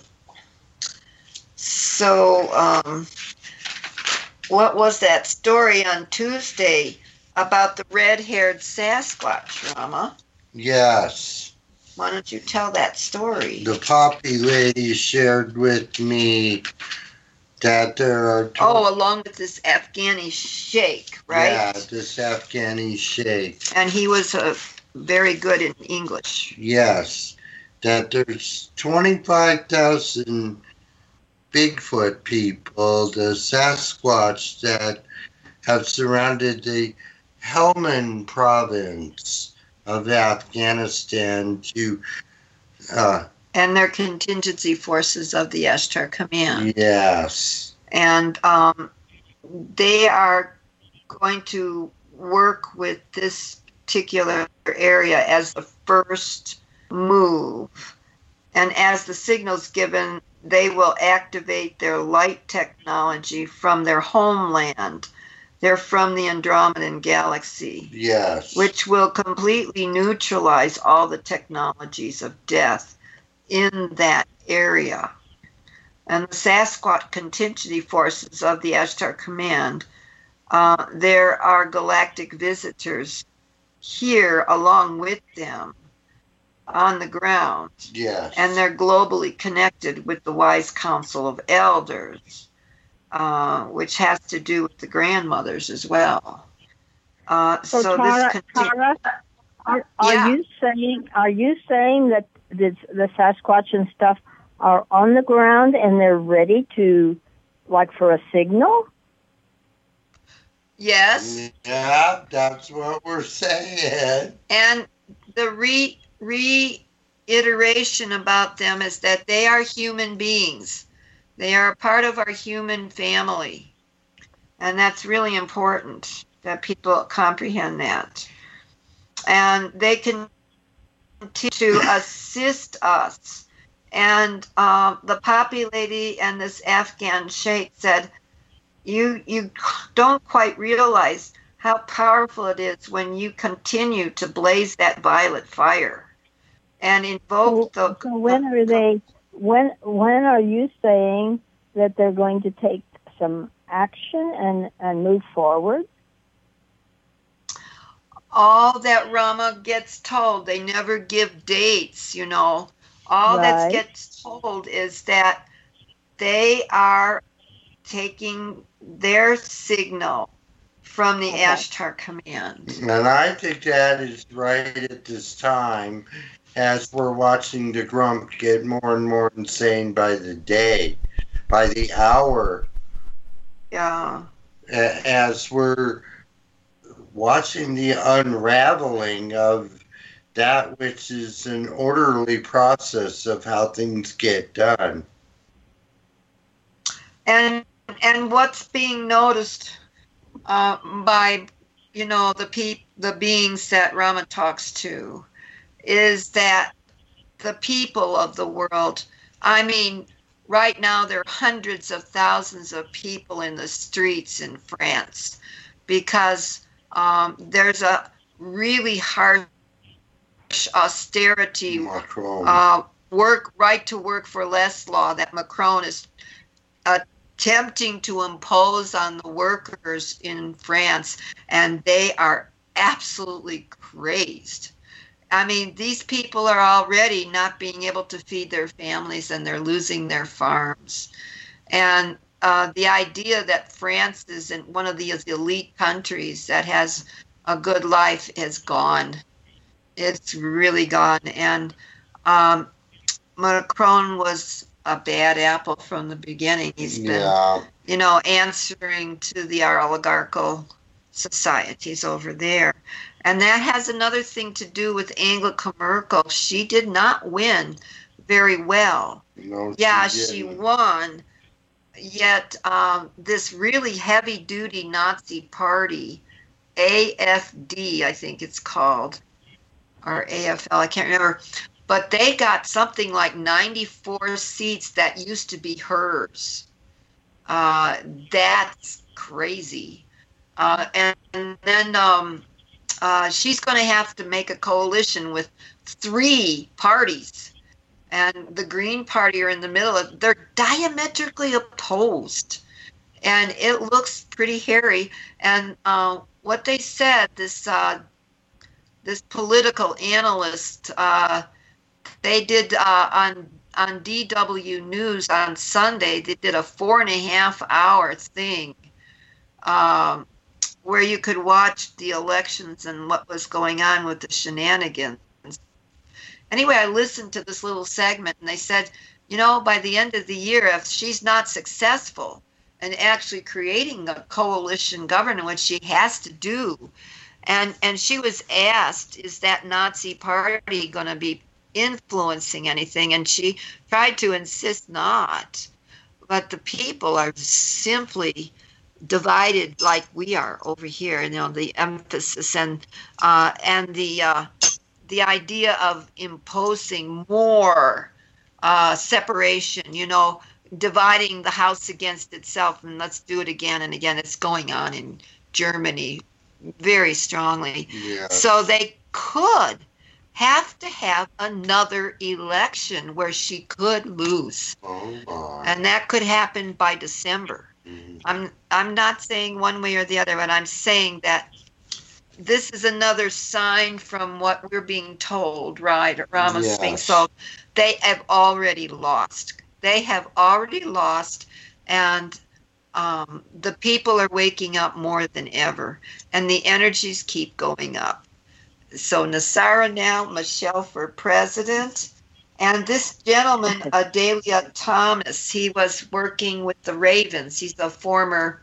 So, um, what was that story on Tuesday about the red-haired Sasquatch, Rama? Yes. Why don't you tell that story? The Poppy lady shared with me that there are... Tw- oh, along with this Afghani sheikh, right? Yeah, this Afghani sheikh. And he was uh, very good in English. Yes. That there's twenty-five thousand Bigfoot people, the Sasquatch, that have surrounded the Helmand province of Afghanistan to... Uh, and they're contingency forces of the Ashtar Command. Yes. And um, they are going to work with this particular area as the first move. And as the signal's given, they will activate their light technology from their homeland. They're from the Andromedan galaxy. Yes. Which will completely neutralize all the technologies of death in that area. And the Sasquatch contingency forces of the Ashtar Command, uh, there are galactic visitors here along with them on the ground. Yes. And they're globally connected with the Wise Council of Elders, uh, which has to do with the grandmothers as well. Uh, so, so Tara, this conti- Tara, are, are yeah. you saying are you saying that the, the Sasquatch and stuff are on the ground and they're ready to, like, for a signal? Yes. Yeah, that's what we're saying. And the re reiteration about them is that they are human beings. They are a part of our human family. And that's really important that people comprehend that. And they can continue to assist us. And uh, the Poppy lady and this Afghan sheikh said, you, you don't quite realize how powerful it is when you continue to blaze that violet fire and invoke so, the... So when are they, when, when are you saying that they're going to take some action and, and move forward? all that Rama gets told, they never give dates, you know. All Right. that gets told is that they are taking their signal from the Okay. Ashtar Command. And I think that is right at this time, as we're watching the Grump get more and more insane by the day, by the hour, Yeah. a- as we're watching the unraveling of that which is an orderly process of how things get done. And and what's being noticed uh, by, you know, the pe- the beings that Rama talks to is that the people of the world, I mean, right now there are hundreds of thousands of people in the streets in France because um, there's a really harsh austerity Macron. uh, work right to work for less law that Macron is attempting to impose on the workers in France, and they are absolutely crazed. I mean, these people are already not being able to feed their families, and they're losing their farms. And uh, the idea that France is in one of these elite countries that has a good life is gone. It's really gone. And um, Macron was a bad apple from the beginning. He's been, Yeah. you know, answering to the oligarchical societies over there. And that has another thing to do with Angela Merkel. She did not win very well. No, Yeah, she she didn't. won, yet um, this really heavy-duty Nazi party, A F D, I think it's called, or A F L, I can't remember, but they got something like ninety-four seats that used to be hers. Uh, that's crazy. Uh, and, and then um, uh, she's going to have to make a coalition with three parties. And the Green Party are in the middle of, they're diametrically opposed. And it looks pretty hairy. And uh, what they said, this uh, this political analyst, uh, they did uh, on on D W News on Sunday, they did a four and a half hour thing um, where you could watch the elections and what was going on with the shenanigans. Anyway, I listened to this little segment, and they said, you know, by the end of the year, if she's not successful in actually creating a coalition government, which she has to do, and and she was asked, is that Nazi party going to be influencing anything? And she tried to insist not. But the people are simply divided like we are over here. You know, the emphasis and uh, and the uh, the idea of imposing more uh, separation, you know, dividing the house against itself, and let's do it again and again. It's going on in Germany very strongly. Yeah. So they could have to have another election where she could lose. Oh, my. And that could happen by December. Mhm. I'm I'm not saying one way or the other, but I'm saying that this is another sign from what we're being told, right? Rama's Yes. being so they have already lost. They have already lost, and um, the people are waking up more than ever, and the energies keep going up. So Nasara now, Michelle for president, and this gentleman, Adalia Thomas, he was working with the Ravens. He's a former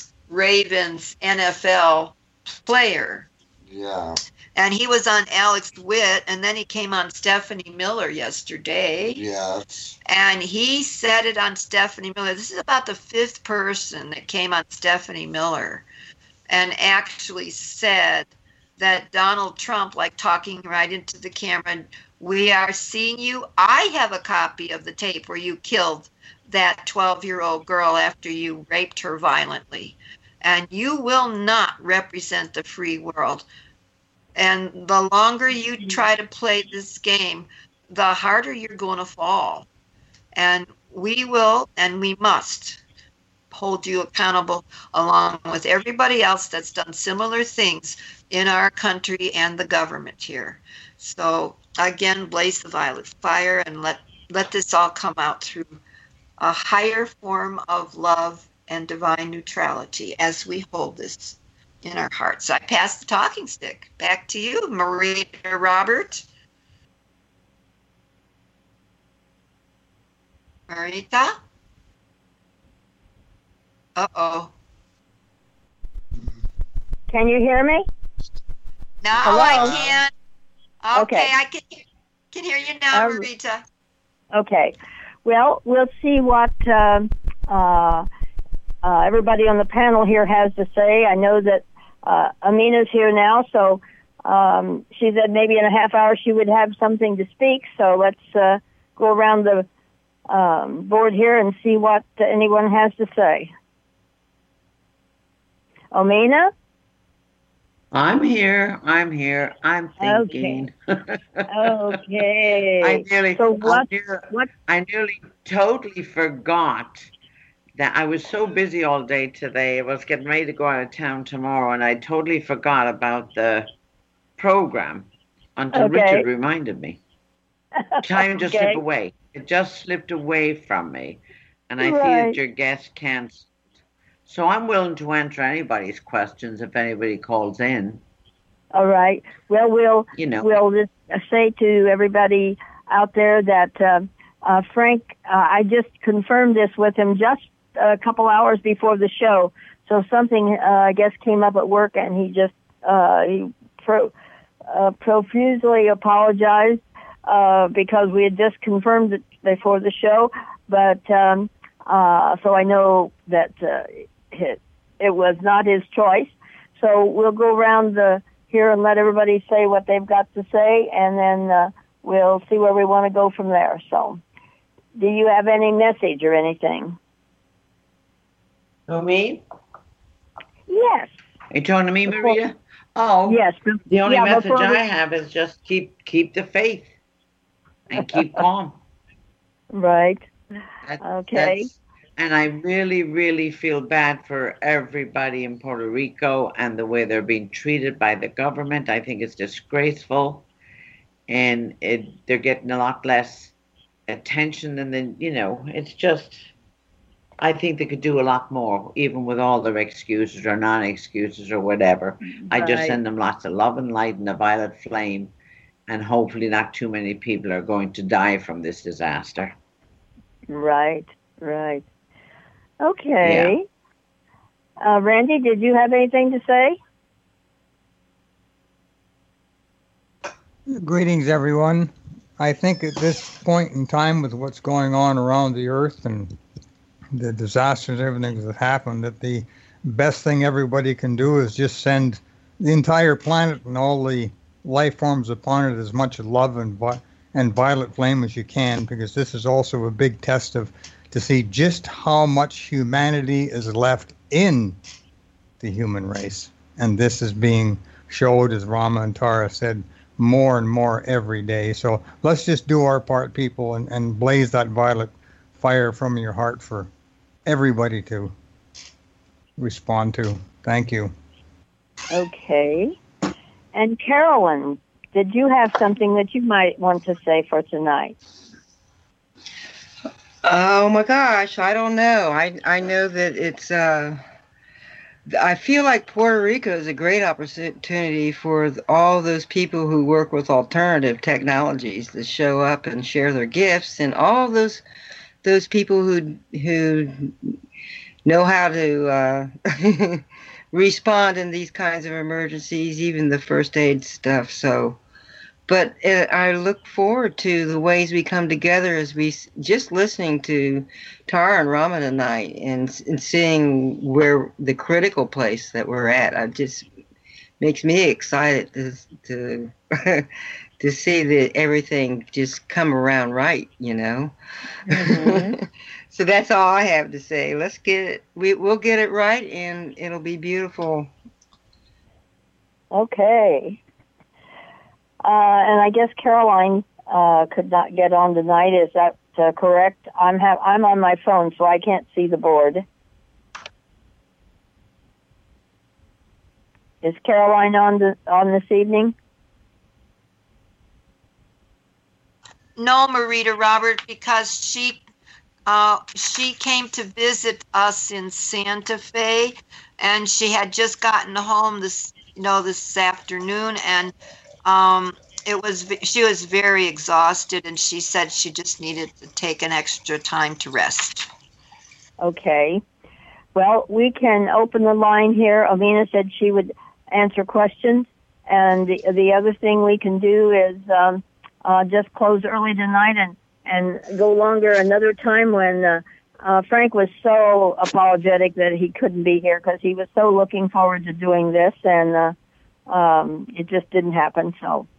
Ravens N F L player. Yeah. And he was on Alex Witt, and then he came on Stephanie Miller yesterday. Yes. And he said it on Stephanie Miller. This is about the fifth person that came on Stephanie Miller and actually said that Donald Trump, like talking right into the camera, we are seeing you. I have a copy of the tape where you killed that twelve-year-old girl after you raped her violently. And you will not represent the free world. And the longer you try to play this game, the harder you're going to fall. And we will, and we must, hold you accountable along with everybody else that's done similar things in our country and the government here. So again, blaze the violet fire and let, let this all come out through a higher form of love and divine neutrality as we hold this in our hearts. I pass the talking stick back to you, Marita Robert. Marita? Uh-oh. Can you hear me? Now Hello? I can. Okay, Okay. I can, can hear you now, Um, Marita. Okay. Well, we'll see what um uh, uh, everybody on the panel here has to say. I know that uh, Amina's here now, so um, she said maybe in a half hour she would have something to speak. So let's uh, go around the um, board here and see what anyone has to say. Amina? I'm here. I'm here. I'm thinking. Okay. I nearly, So I, what? near, What? I nearly totally forgot that I was so busy all day today. I was getting ready to go out of town tomorrow, and I totally forgot about the program until Okay. Richard reminded me. Time just Okay. slipped away. It just slipped away from me, and I see Right. that your guest can't. So I'm willing to answer anybody's questions if anybody calls in. All right. Well, we'll You know. we'll just say to everybody out there that uh, uh, Frank, uh, I just confirmed this with him just a couple hours before the show. So something, uh, I guess, came up at work, and he just uh, he pro, uh, profusely apologized uh, because we had just confirmed it before the show. But um, uh, so I know that uh, it, it was not his choice. So we'll go around the here and let everybody say what they've got to say, and then uh, we'll see where we want to go from there. So, do you have any message or anything? Oh, me? Yes. Are you talking to me, Before- Maria? Oh, Yes. the only yeah, message before we- I have is just keep keep the faith and keep calm. Right. That- Okay. that's- and I really, really feel bad for everybody in Puerto Rico and the way they're being treated by the government. I think it's disgraceful, and it, they're getting a lot less attention than the, you know, it's just, I think they could do a lot more, even with all their excuses or non-excuses or whatever. I just Right. send them lots of love and light and a violet flame, and hopefully not too many people are going to die from this disaster. Right. Right. Okay. Uh, Randy, did you have anything to say? Greetings, everyone. I think at this point in time, with what's going on around the earth and the disasters, everything that's happened, that the best thing everybody can do is just send the entire planet and all the life forms upon it as much love and vi- and violet flame as you can, because this is also a big test of to see just how much humanity is left in the human race. And this is being showed, as Rama and Tara said, more and more every day. So let's just do our part, people, and, and blaze that violet fire from your heart for everybody to respond to. Thank you. Okay. And Carolyn, did you have something that you might want to say for tonight? Oh my gosh, I don't know. I I know that it's uh I feel like Puerto Rico is a great opportunity for all those people who work with alternative technologies to show up and share their gifts, and all those those people who who know how to uh, respond in these kinds of emergencies, even the first aid stuff. So, but uh, I look forward to the ways we come together as we just listening to Tara and Rama tonight, and, and seeing where the critical place that we're at. I just makes me excited to to to see that everything just come around right, you know. Mm-hmm. So that's all I have to say. Let's get it. We we'll get it right, and it'll be beautiful. Okay. Uh, and I guess Caroline uh, could not get on tonight. Is that uh, correct? I'm ha- I'm on my phone, so I can't see the board. Is Caroline on the, on this evening? No, Marita Robert, because she uh, she came to visit us in Santa Fe, and she had just gotten home this you know this afternoon, and um, it was she was very exhausted, and she said she just needed to take an extra time to rest. Okay. Well, we can open the line here. Alina said she would answer questions, and the, the other thing we can do is um, uh, just close early tonight and, and go longer another time when uh, uh, Frank was so apologetic that he couldn't be here because he was so looking forward to doing this, and uh, um, it just didn't happen. So,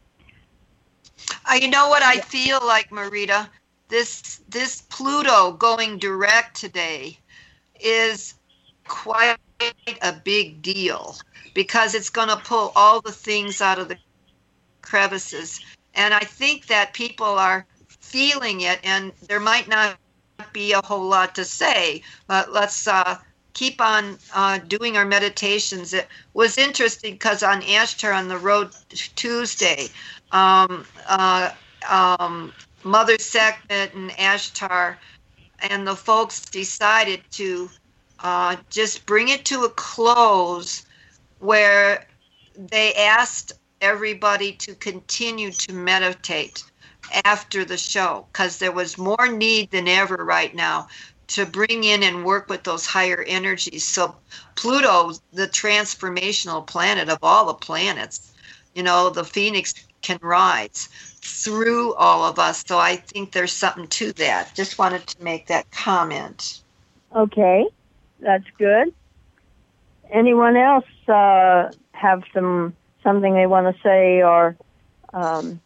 uh, you know what I feel like, Marita? This this Pluto going direct today is quite a big deal because it's going to pull all the things out of the crevices. And I think that people are feeling it, and there might not be a whole lot to say, but let's uh, keep on uh, doing our meditations. It was interesting because on Ashtar on the road Tuesday, um, uh, um, Mother Sekhmet and Ashtar and the folks decided to uh, just bring it to a close where they asked everybody to continue to meditate after the show because there was more need than ever right now to bring in and work with those higher energies. So Pluto, the transformational planet of all the planets, you know, the Phoenix can rise through all of us. So I think there's something to that. Just wanted to make that comment. okay, that's good. Anyone else uh, have some something they want to say, or um,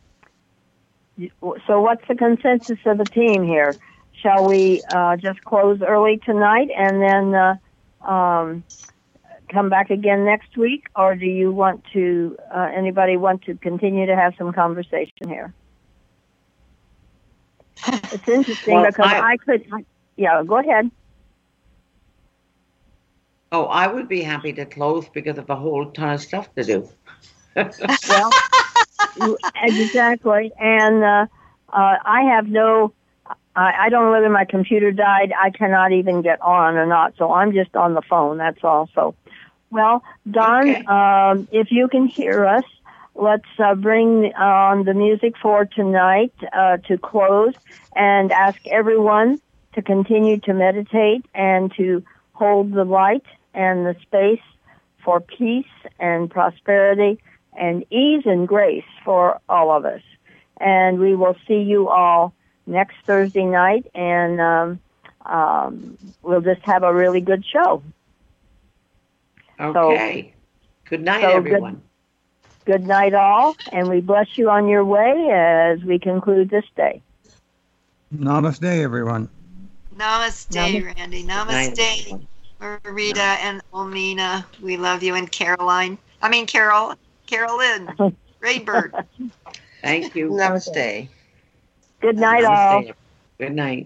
so? What's the consensus of the team here? Shall we uh, just close early tonight and then uh, um, come back again next week, or do you want to? Uh, anybody want to continue to have some conversation here? It's interesting Well, because I- I could. Yeah, go ahead. Oh, I would be happy to close because of a whole ton of stuff to do. Well, exactly. And uh, uh, I have no, I, I don't know whether my computer died. I cannot even get on or not. So I'm just on the phone. That's all. So, well, Don, Okay. um, if you can hear us, let's uh, bring on the music for tonight uh, to close and ask everyone to continue to meditate and to hold the light and the space for peace and prosperity and ease and grace for all of us. And we will see you all next Thursday night, and um, um, we'll just have a really good show. Okay. good night, so good- everyone. Good night, all, and we bless you on your way as we conclude this day. Namaste, everyone. Namaste, Namaste. Randy. Good night, Namaste, everyone. Marita and Omina. We love you. And Caroline. I mean, Carol. Carolyn. Raybird. Thank you. Namaste. Good night, all. Namaste. Good night.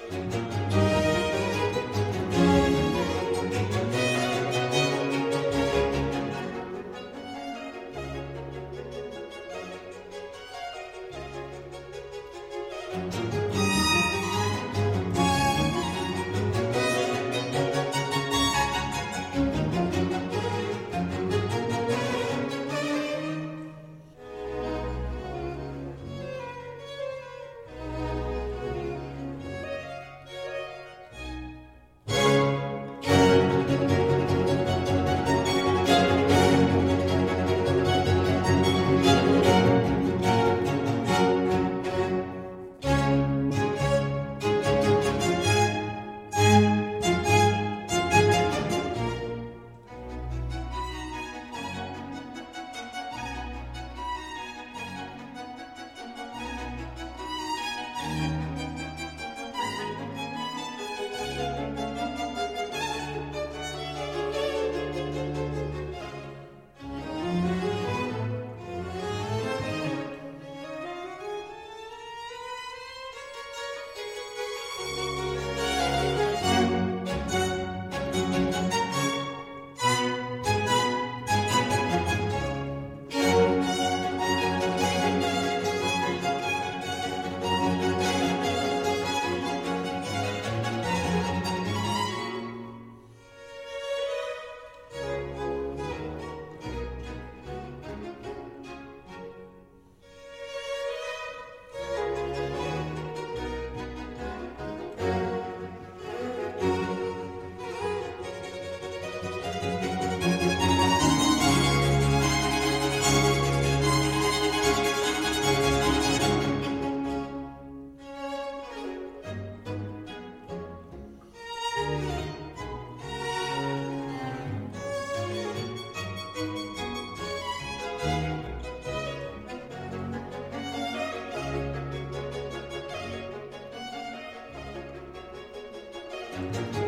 Thank you.